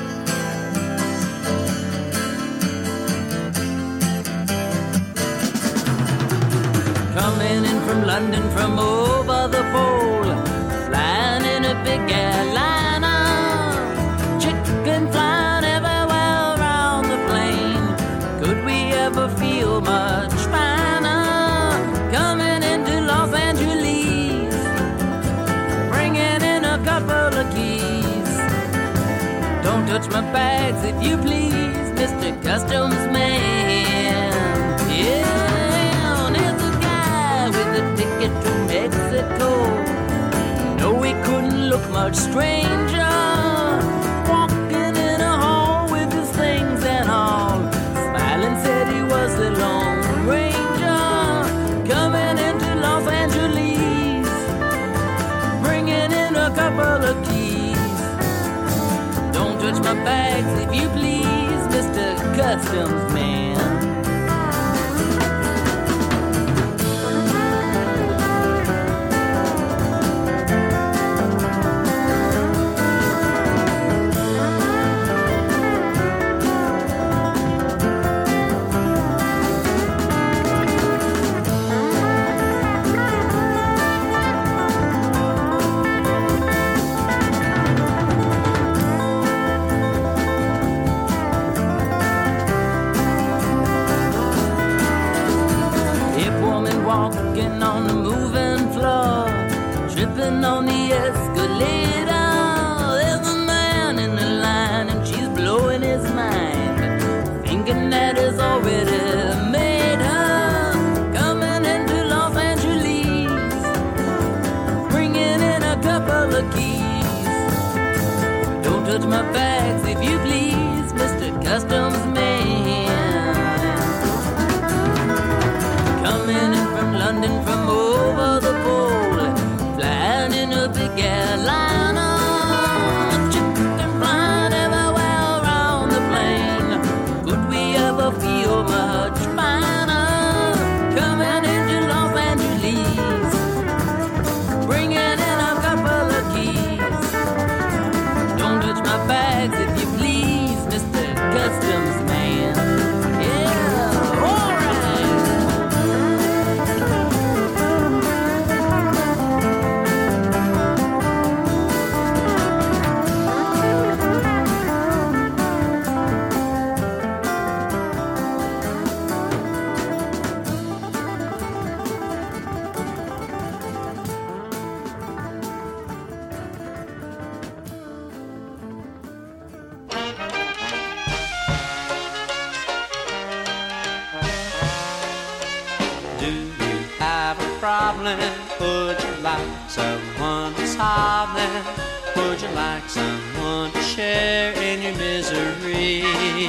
Coming in from London from over the pole, flying in a big airliner, chicken flying everywhere around the plane. Could we ever feel much finer? Coming into Los Angeles, bringing in a couple of keys. Don't touch my bags if you please, Mr. Customs Man. Yeah. Ticket to Mexico. No, he couldn't look much stranger, walking in a hall with his things and all. Smiling said he was the Lone Ranger, coming into Los Angeles, bringing in a couple of keys. Don't touch my bags if you please, Mr. Customs Man. Walking on the moving floor, tripping on the escalator. There's a man in the line and she's blowing his mind, thinking that it's already made her. Coming into Los Angeles, bringing in a couple of keys. Don't touch my bags if you please, Mr. Customs Man. Coming in from London from over the pole, flying in a big airliner, chicken flying everywhere around the plane. Could we ever feel much finer? Coming into Los Angeles, bringing in a couple of keys. Don't touch my bags if you please, Mr. Customs Man. Would you like someone to solve them? Would you like someone to share in your misery?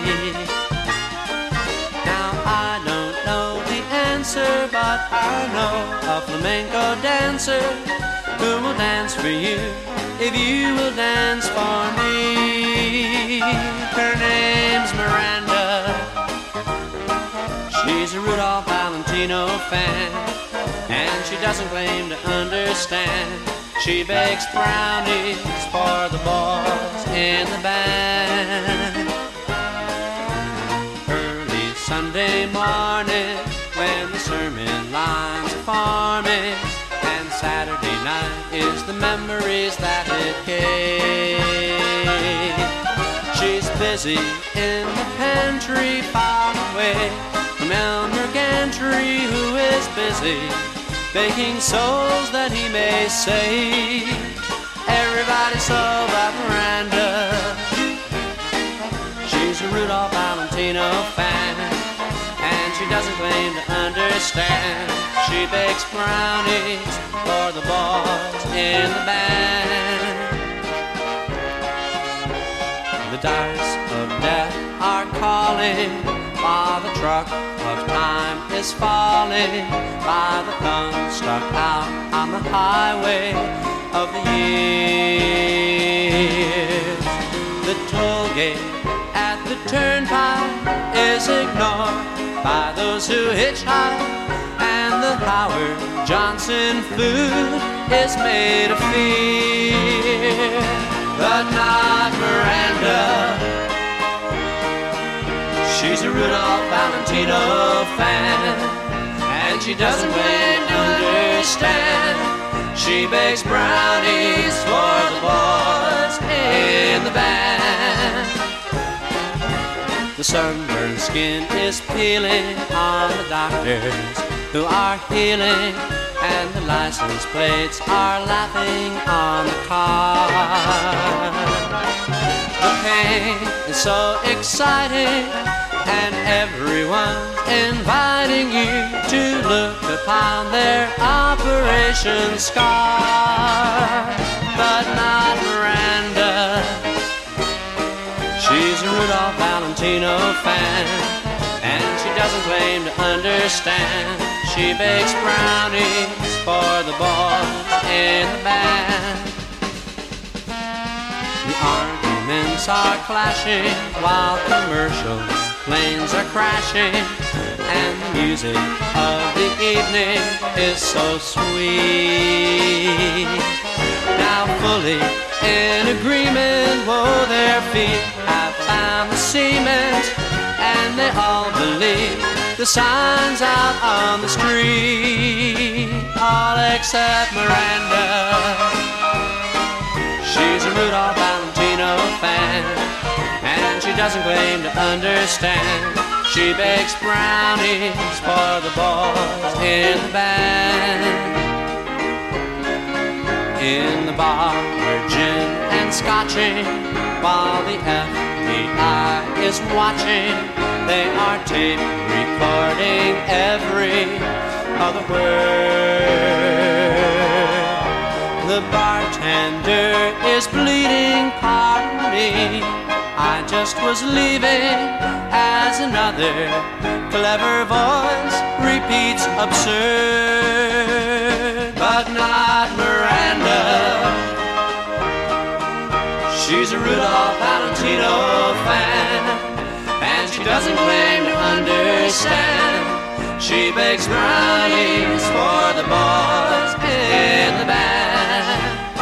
Now I don't know the answer, but I know a flamenco dancer who will dance for you if you will dance for me. Her name's Miranda. She's a Rudolph Valentino fan, and she doesn't claim to understand. She bakes brownies for the boys in the band. Early Sunday morning, when the sermon lines are forming, and Saturday night is the memories that it gave. She's busy in the pantry, far away from Elmer Gantry, who is busy baking souls that he may save. Everybody saw that Miranda. She's a Rudolph Valentino fan, and she doesn't claim to understand. bakes brownies for the boys in the band. The dice of death are calling, while the truck of time is falling by the thumb stuck out on the highway of the years. The toll gate at the turnpike is ignored by those who hitchhike, and the Howard Johnson food is made of fear. But not Miranda, she's a Rudolph Valentino fan, and she doesn't claim to understand. She bakes brownies for the boys in the band. The sunburned skin is peeling on the doctors who are healing, and the license plates are laughing on the car. The pain is so exciting, and everyone's inviting you to look upon their operation scar. But not Miranda, she's a Rudolph Valentino fan, and she doesn't claim to understand. She bakes brownies for the boys in the band. The arguments are clashing while commercial planes are crashing, and the music of the evening is so sweet. Now fully in agreement, whoa, their feet have found the cement, and they all believe the signs out on the street, all except Miranda. She's a Rudolph Valentino fan, and she doesn't claim to understand. She bakes brownies for the boys in the band. In the bar where gin and scotching, while the FBI is watching, they are tape recording every other word. The bartender is bleeding, pardon me, I just was leaving, as another clever voice repeats absurd. But not Miranda, she's a Rudolph Valentino fan, and she doesn't claim to understand. She bakes brownies for the boys in the band.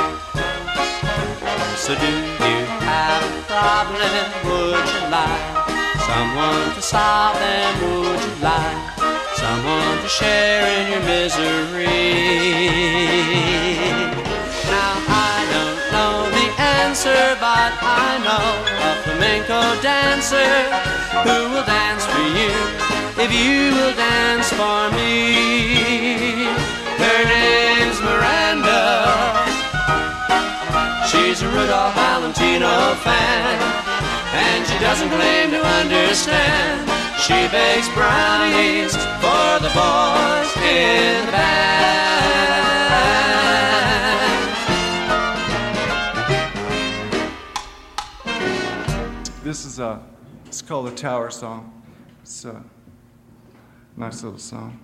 So do you have a problem? Would you like someone to solve them? Would you like someone to share in your misery? Now I don't know the answer, but I know a flamenco dancer who will dance for you if you will dance for me. Her name's Miranda, she's a Rudolph Valentino fan, and she doesn't claim to understand. She bakes brownies for the boys in the band. This is it's called the Tower Song. It's a nice little song.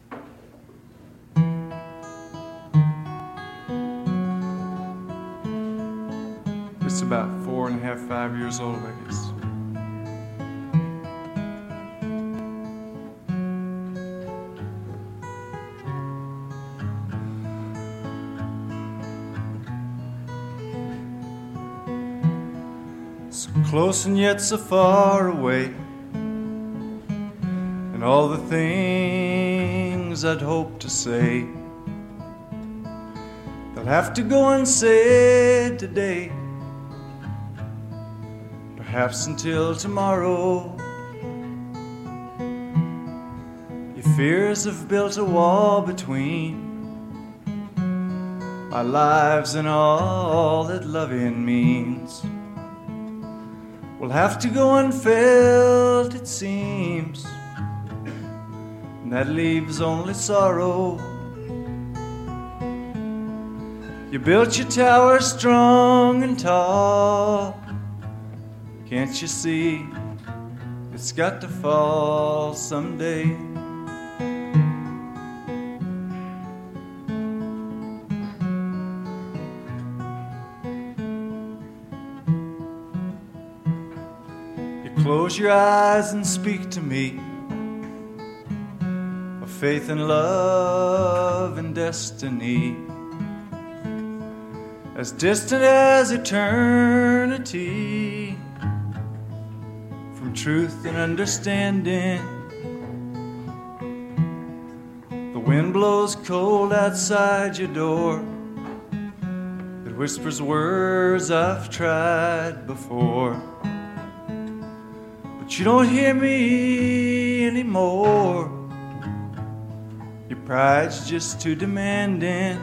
It's about 4.5, 5 years old, I guess. So close and yet so far away, and all the things I'd hoped to say, they'll have to go unsaid today. Perhaps until tomorrow. Your fears have built a wall between our lives and all that loving means. Will have to go unfelt, it seems, and that leaves only sorrow. You built your tower strong and tall. Can't you see it's got to fall someday? You close your eyes and speak to me of faith and love and destiny, as distant as eternity from truth and understanding. The wind blows cold outside your door. It whispers words I've tried before, but you don't hear me anymore. Your pride's just too demanding.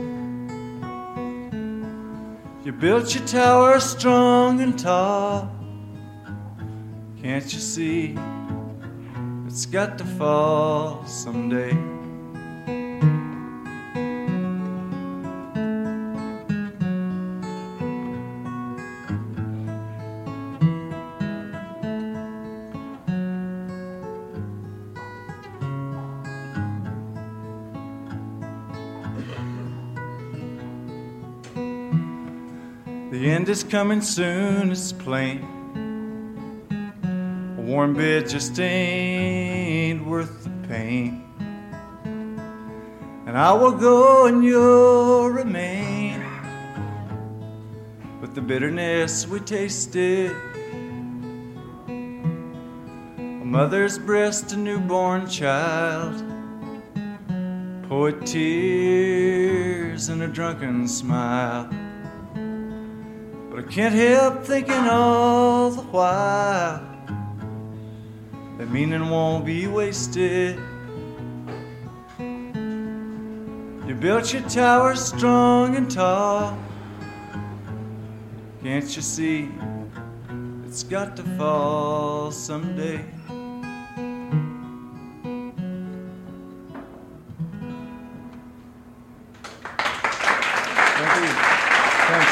You built your tower strong and tall. Can't you see it's got to fall someday? The end is coming soon, it's plain. A warm bed just ain't worth the pain. And I will go and you'll remain with the bitterness we tasted. A mother's breast, a newborn child, poet tears and a drunken smile. But I can't help thinking all the while that meaning won't be wasted. You built your tower strong and tall. Can't you see it's got to fall someday? Thank you. Thanks.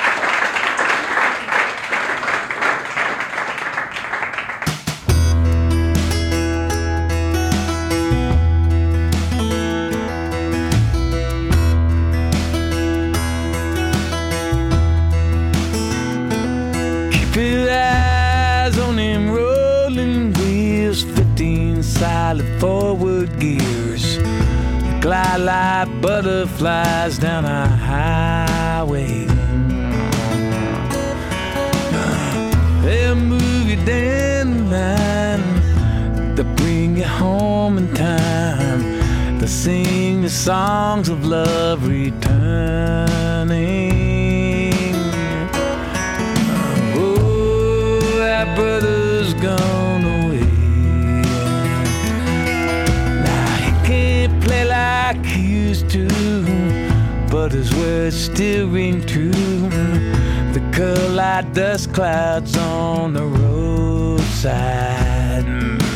Forward gears glide like butterflies down a highway. They'll move you down the line, they'll bring you home in time, they'll sing the songs of love returning. Oh, that brother's gone away. Like he used to, but his words still ring true. The curl like dust clouds on the roadside.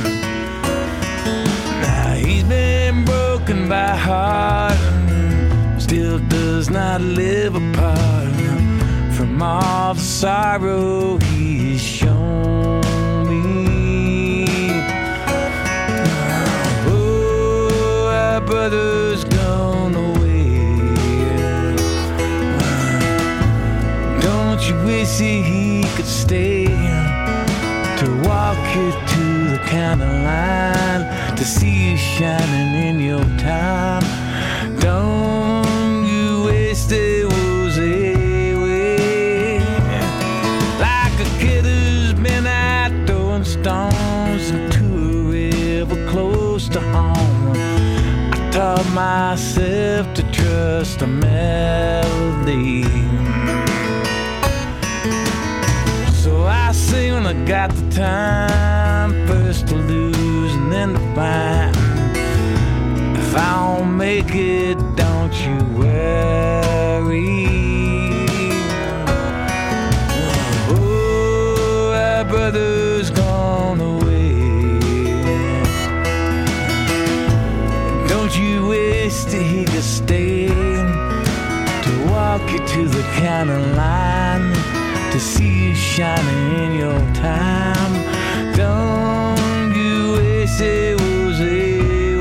Now he's been broken by heart, still does not live apart from all the sorrow he has shown me. Brother's gone away. Don't you wish he could stay to walk you to the county line, to see you shining in your time? Don't you wish there was a way, like a kid who's been out throwing stones into a river close to home? Taught myself to trust a melody, so I sing when I got the time, first to lose and then to find. If I don't make it, don't you worry. Oh, our brother's gone away. Don't you wish that he could stay to walk find a line to see you shining in your time. Don't you wish it was a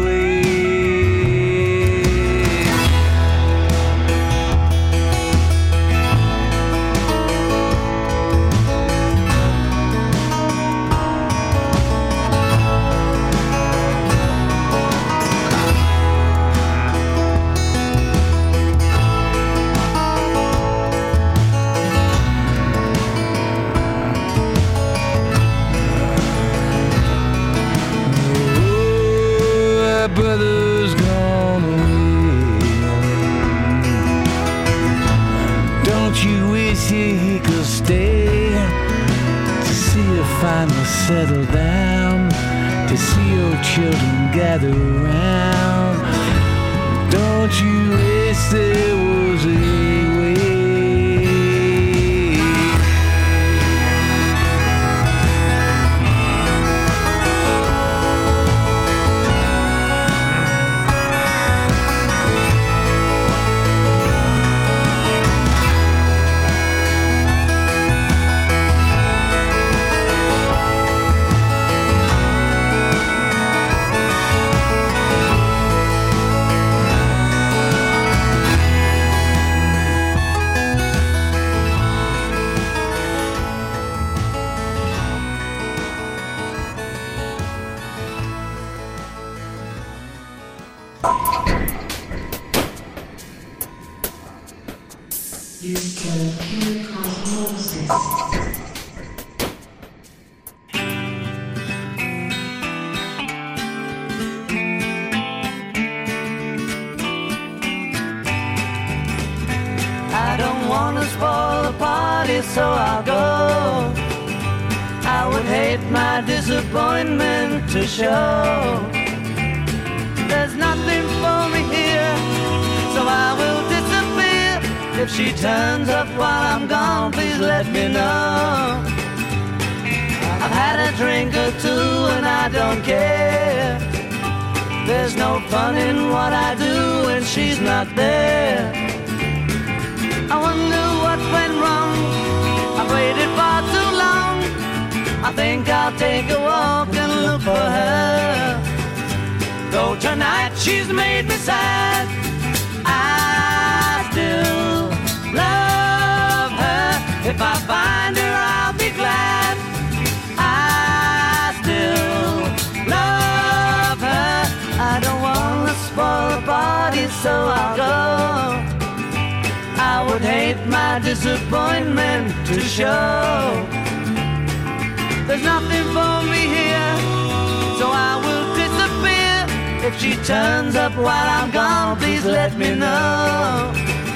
brother's gone away. Don't you wish he could stay to see you finally settle down, to see your children gather around? Don't you wish there was a way? You can hear Cosmosis. I don't want to spoil the party, so I'll go. I would hate my disappointment to show. There's nothing for me here, so I will disappear. If she turns up while I'm gone, please let me know. I've had a drink or two and I don't care. There's no fun in what I do when she's not there. I wonder what went wrong. I've waited far too long. I think I'll take a walk and look for her. Though tonight she's made me sad, I still love her. If I find her, I'll be glad. I still love her. I don't want to spoil the party, so I'll go. I would hate my disappointment to show. There's nothing for me here, so I will disappear. If she turns up while I'm gone, please let me know.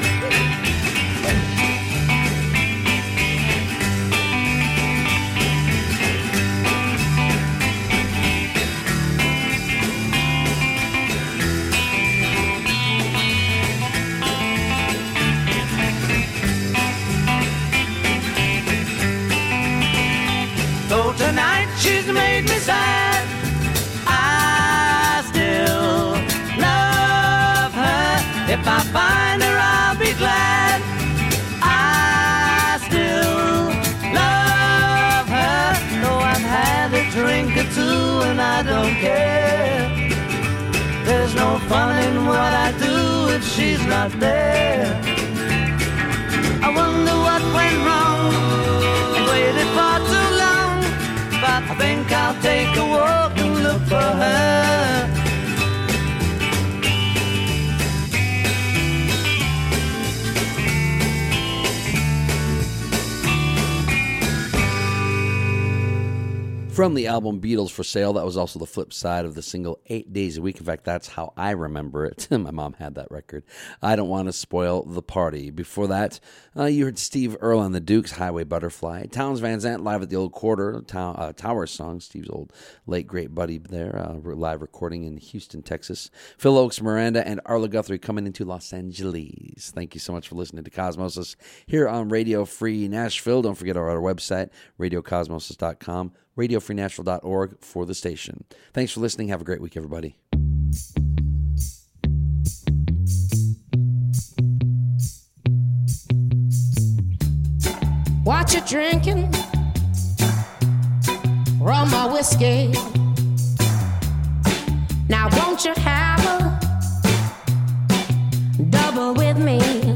Though tonight she's made me sad, I still love her. If I find her, I'll be glad. I still love her. Though I've had a drink or two and I don't care. There's no fun in what I do if she's not there. I wonder what went wrong and waited for too long. But I think I'll take a walk and look for her. From the album Beatles for Sale, that was also the flip side of the single 8 Days a Week. In fact, that's how I remember it. My mom had that record. I Don't Want to Spoil the Party. Before that, you heard Steve Earle and the Dukes, Highway Butterfly. Townes Van Zandt live at the Old Quarter, Tower song, Steve's old late great buddy there, live recording in Houston, Texas. Phil Oakes, Miranda, and Arla Guthrie coming into Los Angeles. Thank you so much for listening to Cosmosis here on Radio Free Nashville. Don't forget our website, radiocosmosis.com. RadioFreeNashville.org for the station. Thanks for listening. Have a great week, everybody. What you drinking? Rum or whiskey? Now won't you have a double with me?